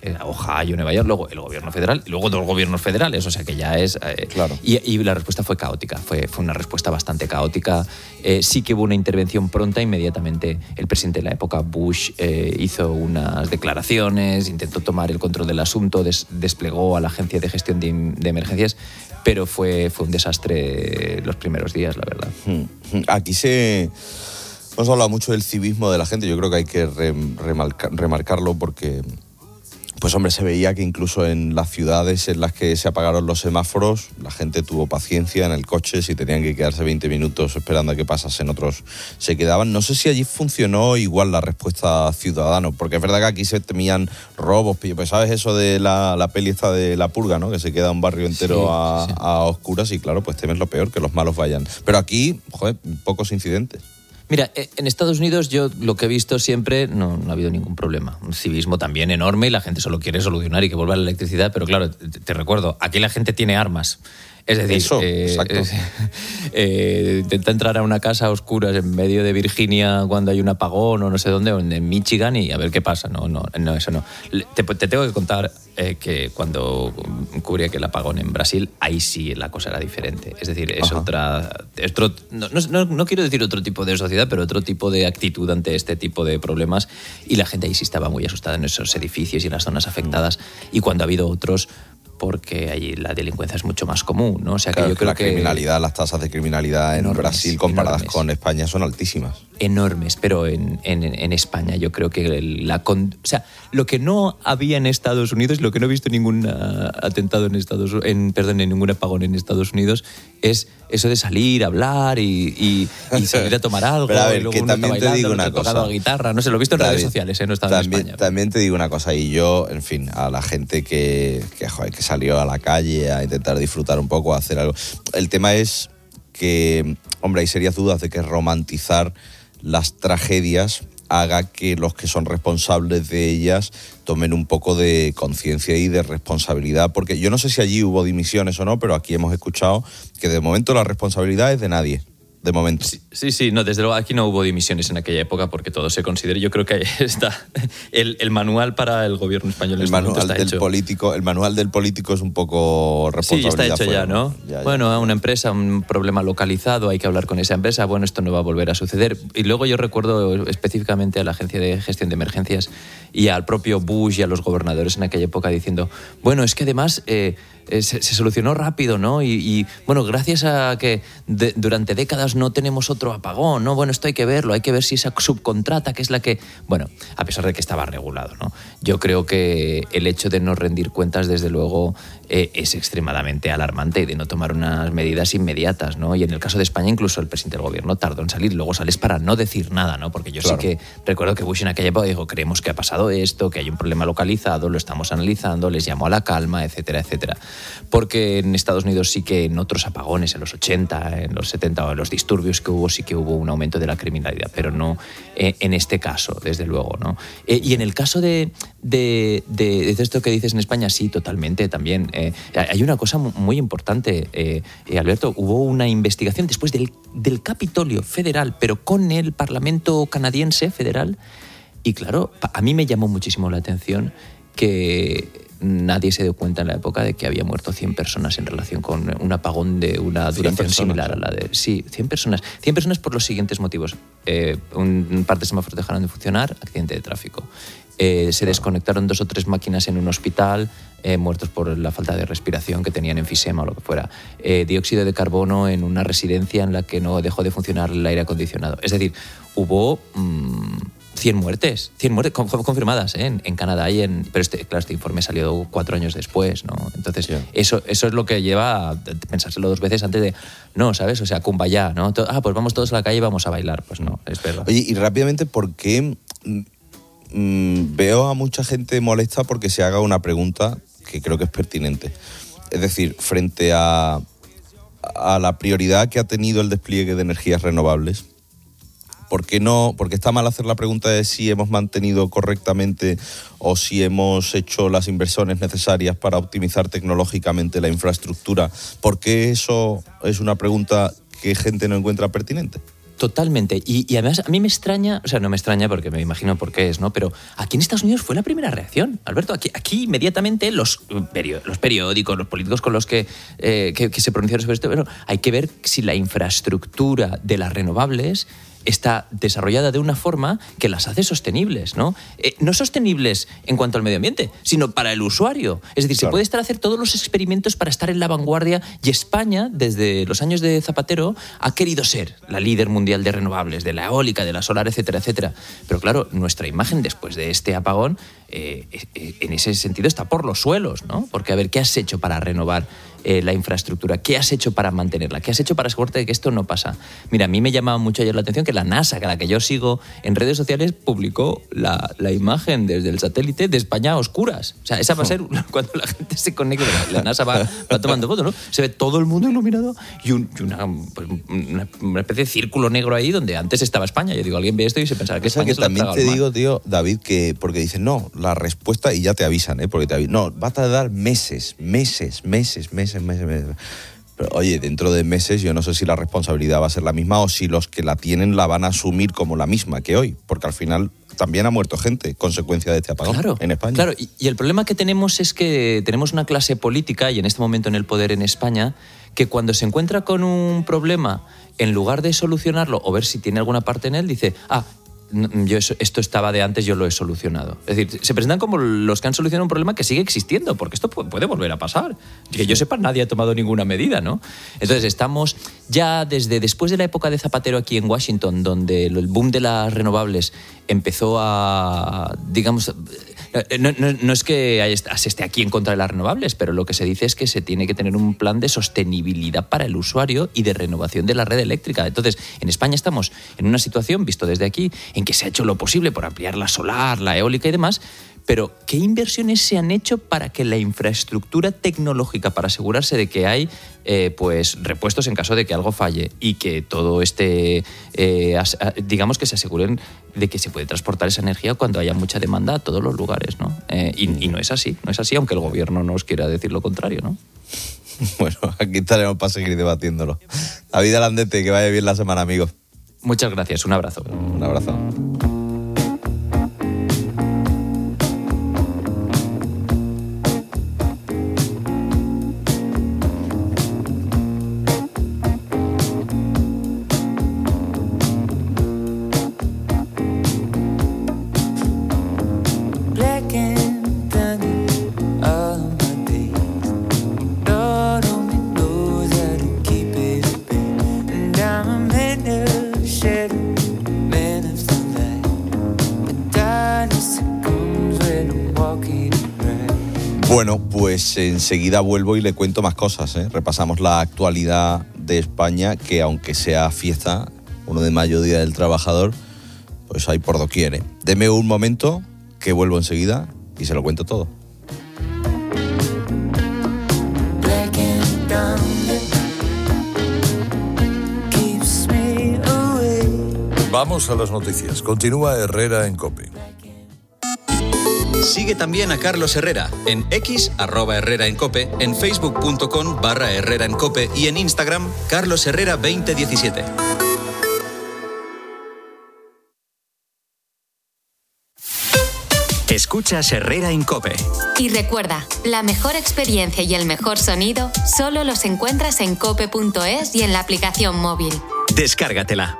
Ohio, Nueva York, luego el gobierno federal, y luego dos gobiernos federales, o sea que ya es... Eh, claro. Y, y la respuesta fue caótica, fue, fue una respuesta bastante caótica. Eh, sí que hubo una intervención pronta, inmediatamente el presidente de la época, Bush, eh, hizo unas declaraciones, intentó tomar el control del asunto, des, desplegó a la Agencia de Gestión de, de Emergencias, pero fue, fue un desastre los primeros días, la verdad. Aquí se... Hemos hablado mucho del civismo de la gente, yo creo que hay que remarcar, remarcarlo porque... pues hombre, se veía que incluso en las ciudades en las que se apagaron los semáforos, la gente tuvo paciencia en el coche, si tenían que quedarse veinte minutos esperando a que pasasen, otros se quedaban. No sé si allí funcionó igual la respuesta ciudadana, porque es verdad que aquí se temían robos, pues sabes eso de la, la peli esta de La Purga, ¿no? Que se queda un barrio entero sí, a, sí. a oscuras y claro, pues temes lo peor, que los malos vayan. Pero aquí, joder, pocos incidentes. Mira, en Estados Unidos yo lo que he visto siempre, no, no ha habido ningún problema. Un civismo también enorme y la gente solo quiere solucionar y que vuelva la electricidad, pero claro, te, te recuerdo, aquí la gente tiene armas. Es decir, Eso, eh, exacto. Eh, eh, intenta entrar a una casa a oscuras en medio de Virginia cuando hay un apagón o no sé dónde, o en Michigan y a ver qué pasa. No, no, no eso no. Te, te tengo que contar eh, que cuando cubría aquel apagón en Brasil, ahí sí la cosa era diferente. Es decir, es Ajá. otra... Es otro, no, no, no quiero decir otro tipo de sociedad, pero otro tipo de actitud ante este tipo de problemas y la gente ahí sí estaba muy asustada en esos edificios y en las zonas afectadas y cuando ha habido otros... porque allí la delincuencia es mucho más común, ¿no? O sea que claro, yo creo la que... La criminalidad, las tasas de criminalidad en enormes, Brasil comparadas enormes. con España son altísimas. Enormes, pero en, en, en España yo creo que la... O sea, lo que no había en Estados Unidos, lo que no he visto ningún uh, atentado en Estados en perdón, en ningún apagón en Estados Unidos, es eso de salir, hablar y, y, y salir a tomar algo. Pero a ver, y luego que uno también está te digo bailando, una otro cosa. tocando la guitarra, no sé, lo he visto en David, redes sociales, ¿eh? No estaba también, en España. También te digo una cosa, y yo, en fin, a la gente que, que, joder, que salió a la calle a intentar disfrutar un poco, a hacer algo. El tema es que, hombre, hay serias dudas de que romantizar las tragedias haga que los que son responsables de ellas tomen un poco de conciencia y de responsabilidad, porque yo no sé si allí hubo dimisiones o no, pero aquí hemos escuchado que de momento la responsabilidad es de nadie. De momento. Sí, sí, sí, no, desde luego aquí no hubo dimisiones en aquella época porque todo se considera. Yo creo que ahí está el, el manual para el gobierno español. El este manual está del hecho. político, el manual del político es un poco responsabilidad. Sí, está hecho fuera, ya, ¿no? Ya, ya. Bueno, una empresa, un problema localizado, hay que hablar con esa empresa. Bueno, esto no va a volver a suceder. Y luego yo recuerdo específicamente a la Agencia de Gestión de Emergencias y al propio Bush y a los gobernadores en aquella época diciendo, bueno, es que además eh, eh, se, se solucionó rápido, ¿no? Y, y bueno, gracias a que de, durante décadas no tenemos otro apagón, ¿no? Bueno, esto hay que verlo, hay que ver si esa subcontrata, que es la que... Bueno, a pesar de que estaba regulado, ¿no? Yo creo que el hecho de no rendir cuentas, desde luego, eh, es extremadamente alarmante y de no tomar unas medidas inmediatas, ¿no? Y en el caso de España, incluso el presidente del gobierno tardó en salir, luego sales para no decir nada, ¿no? Porque yo claro. sí que recuerdo que Bush en aquella época dijo, creemos que ha pasado esto, que hay un problema localizado, lo estamos analizando, les llamó a la calma, etcétera, etcétera. Porque en Estados Unidos sí que en otros apagones, en los ochenta, en los setenta, o en los disturbios que hubo, sí que hubo un aumento de la criminalidad, pero no eh, en este caso, desde luego, ¿no? Eh, y en el caso de, de, de, de esto que dices en España, sí, totalmente, también. Eh, hay una cosa muy importante, eh, eh, Alberto, hubo una investigación después del, del Capitolio federal, pero con el Parlamento canadiense federal, y claro, a mí me llamó muchísimo la atención que nadie se dio cuenta en la época de que había muerto cien personas en relación con un apagón de una duración similar a la de... Sí, cien personas. cien personas por los siguientes motivos. Eh, un, un par de semáforos dejaron de funcionar, accidente de tráfico. Eh, se desconectaron dos o tres máquinas en un hospital, eh, muertos por la falta de respiración que tenían enfisema o lo que fuera. Eh, dióxido de carbono en una residencia en la que no dejó de funcionar el aire acondicionado. Es decir, hubo... Mmm, cien muertes, cien muertes confirmadas ¿eh? en, en Canadá y en... Pero este, claro, este informe salió cuatro años después, ¿no? Entonces, yeah. eso, eso es lo que lleva a pensárselo dos veces antes de... No, ¿sabes? O sea, kumbaya, ¿no? Ah, pues vamos todos a la calle y vamos a bailar. Pues no, es verdad. Oye, y rápidamente, ¿por qué mmm, veo a mucha gente molesta porque se haga una pregunta que creo que es pertinente? Es decir, frente a, a la prioridad que ha tenido el despliegue de energías renovables, ¿por qué no? Porque está mal hacer la pregunta de si hemos mantenido correctamente o si hemos hecho las inversiones necesarias para optimizar tecnológicamente la infraestructura. ¿Por qué eso es una pregunta que gente no encuentra pertinente? Totalmente. Y, y además a mí me extraña, o sea, no me extraña porque me imagino por qué es, ¿no? Pero aquí en Estados Unidos fue la primera reacción, Alberto. Aquí, aquí inmediatamente los, los periódicos, los políticos con los que, eh, que, que se pronunciaron sobre esto, bueno, hay que ver si la infraestructura de las renovables está desarrollada de una forma que las hace sostenibles, ¿no? Eh, no sostenibles en cuanto al medio ambiente, sino para el usuario. Es decir, claro, se puede estar a hacer todos los experimentos para estar en la vanguardia, y España, desde los años de Zapatero, ha querido ser la líder mundial de renovables, de la eólica, de la solar, etcétera, etcétera. Pero claro, nuestra imagen después de este apagón, eh, eh, en ese sentido, está por los suelos, ¿no? Porque, a ver, ¿qué has hecho para renovar eh, la infraestructura? ¿Qué has hecho para mantenerla? ¿Qué has hecho para asegurarte de que esto no pasa? Mira, a mí me llamaba mucho ayer la atención que la NASA, que a la que yo sigo en redes sociales, publicó la, la imagen desde el satélite de España a oscuras. O sea, esa va a ser cuando la gente se conecte, la, la NASA va, va tomando fotos, ¿no? Se ve todo el mundo iluminado y, un, y una, pues, una, una especie de círculo negro ahí donde antes estaba España. Yo digo, alguien ve esto y se pensará que España que es la también te digo, tío, David, que porque dicen, no, la respuesta, y ya te avisan, ¿eh? Porque te avisan, no, va a tardar meses, meses, meses, meses, meses, meses. Pero, oye, dentro de meses yo no sé si la responsabilidad va a ser la misma o si los que la tienen la van a asumir como la misma que hoy, porque al final también ha muerto gente consecuencia de este apagón claro, en España. Claro, y, y el problema que tenemos es que tenemos una clase política, y en este momento en el poder en España, que cuando se encuentra con un problema, en lugar de solucionarlo o ver si tiene alguna parte en él, dice, ah, yo eso, esto estaba de antes, yo lo he solucionado. Es decir, se presentan como los que han solucionado un problema que sigue existiendo, porque esto puede, puede volver a pasar. Que yo sepa, nadie ha tomado ninguna medida, ¿no? Entonces estamos ya desde después de la época de Zapatero aquí en Washington, donde el boom de las renovables empezó a, digamos, no, no, no es que se esté aquí en contra de las renovables, pero lo que se dice es que se tiene que tener un plan de sostenibilidad para el usuario y de renovación de la red eléctrica. Entonces, en España estamos en una situación, visto desde aquí, en que se ha hecho lo posible por ampliar la solar, la eólica y demás, pero ¿qué inversiones se han hecho para que la infraestructura tecnológica, para asegurarse de que hay eh, pues repuestos en caso de que algo falle y que todo esté, eh, as, digamos que se aseguren de que se puede transportar esa energía cuando haya mucha demanda a todos los lugares, ¿no? Eh, y, y no es así, no es así, aunque el gobierno nos quiera decir lo contrario, ¿no? Bueno, aquí estaremos para seguir debatiéndolo. David Alandete, que vaya bien la semana, amigo. Muchas gracias, un abrazo. Un abrazo. Bueno, pues enseguida vuelvo y le cuento más cosas, ¿eh? Repasamos la actualidad de España, que aunque sea fiesta, uno de mayo, Día del Trabajador, pues hay por doquier, ¿eh? Deme un momento, que vuelvo enseguida y se lo cuento todo. Vamos a las noticias. Continúa Herrera en COPE. Sigue también a Carlos Herrera en X, arroba Herrera en COPE, en facebook.com barra Herrera en COPE y en Instagram, Carlos Herrera veinte diecisiete. Escuchas Herrera en COPE. Y recuerda, la mejor experiencia y el mejor sonido solo los encuentras en cope punto es y en la aplicación móvil. Descárgatela.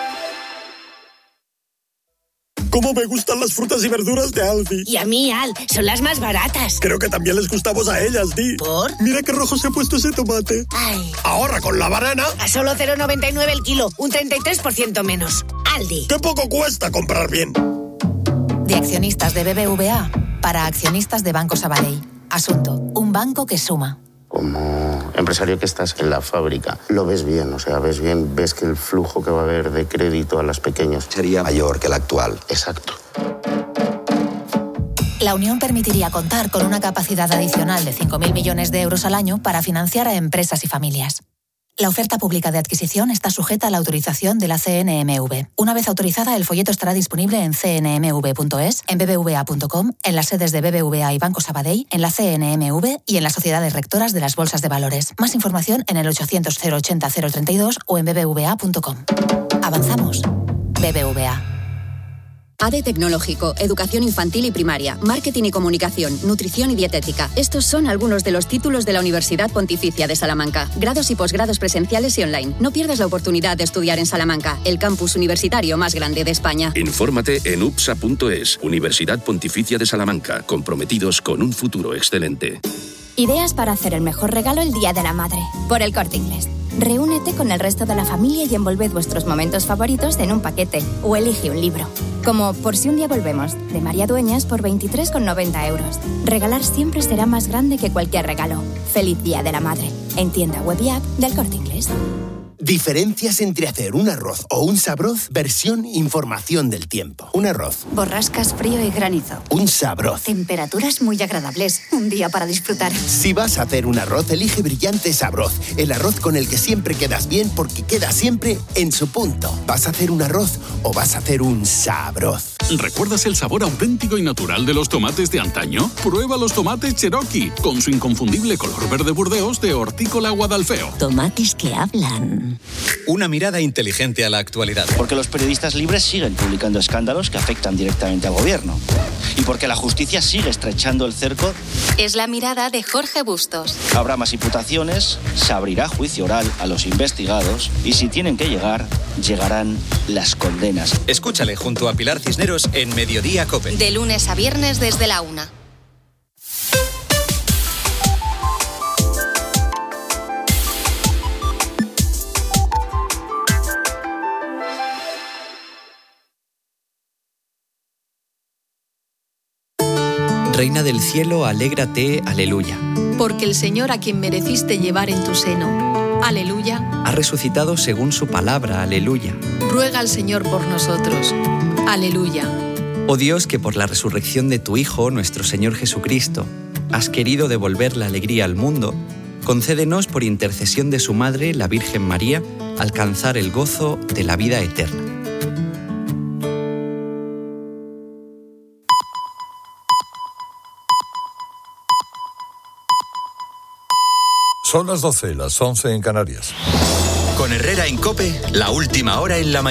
¡Cómo me gustan las frutas y verduras de Aldi! Y a mí, Al, son las más baratas. Creo que también les gustamos a ellas, Di. ¿Por? Mira qué rojo se ha puesto ese tomate. Ay. Ahorra con la banana. A solo cero coma noventa y nueve el kilo, un treinta y tres por ciento menos. Aldi. ¡Qué poco cuesta comprar bien! De accionistas de B B V A para accionistas de Banco Sabadell. Asunto, un banco que suma. Como empresario que estás en la fábrica, lo ves bien, o sea, ves bien, ves que el flujo que va a haber de crédito a las pequeñas sería mayor que el actual. Exacto. La unión permitiría contar con una capacidad adicional de cinco mil millones de euros al año para financiar a empresas y familias. La oferta pública de adquisición está sujeta a la autorización de la C N M V. Una vez autorizada, el folleto estará disponible en c n m v punto es, en b b v a punto com, en las sedes de B B V A y Banco Sabadell, en la C N M V y en las sociedades rectoras de las bolsas de valores. Más información en el ochocientos cero ochenta cero treinta y dos o en b b v a punto com. Avanzamos. B B V A. A D Tecnológico, Educación Infantil y Primaria, Marketing y Comunicación, Nutrición y Dietética. Estos son algunos de los títulos de la Universidad Pontificia de Salamanca. Grados y posgrados presenciales y online. No pierdas la oportunidad de estudiar en Salamanca, el campus universitario más grande de España. Infórmate en u p s a punto e s. Universidad Pontificia de Salamanca. Comprometidos con un futuro excelente. Ideas para hacer el mejor regalo el Día de la Madre. Por El Corte Inglés. Reúnete con el resto de la familia y envolved vuestros momentos favoritos en un paquete o elige un libro. Como Por si un día volvemos, de María Dueñas por veintitrés con noventa euros. Regalar siempre será más grande que cualquier regalo. Feliz Día de la Madre. En tienda web y app del Corte Inglés. Diferencias entre hacer un arroz o un sabroz, versión información del tiempo. Un arroz. Borrascas, frío y granizo. Un sabroz. Temperaturas muy agradables. Un día para disfrutar. Si vas a hacer un arroz, elige Brillante Sabroz. El arroz con el que siempre quedas bien porque queda siempre en su punto. ¿Vas a hacer un arroz o vas a hacer un sabroz? ¿Recuerdas el sabor auténtico y natural de los tomates de antaño? Prueba los tomates Cherokee, con su inconfundible color verde burdeos de Hortícola Guadalfeo. Tomates que hablan. Una mirada inteligente a la actualidad. Porque los periodistas libres siguen publicando escándalos que afectan directamente al gobierno. Y porque la justicia sigue estrechando el cerco. Es la mirada de Jorge Bustos. Habrá más imputaciones, se abrirá juicio oral a los investigados y si tienen que llegar, llegarán las condenas. Escúchale junto a Pilar Cisneros en Mediodía COPE. De lunes a viernes desde la una. Reina del cielo, alégrate, aleluya. Porque el Señor a quien mereciste llevar en tu seno, aleluya, ha resucitado según su palabra, aleluya. Ruega al Señor por nosotros, aleluya. Oh Dios, que por la resurrección de tu Hijo, nuestro Señor Jesucristo, has querido devolver la alegría al mundo, concédenos por intercesión de su Madre, la Virgen María, alcanzar el gozo de la vida eterna. Son las doce, las once en Canarias. Con Herrera en COPE, la última hora en la mañana.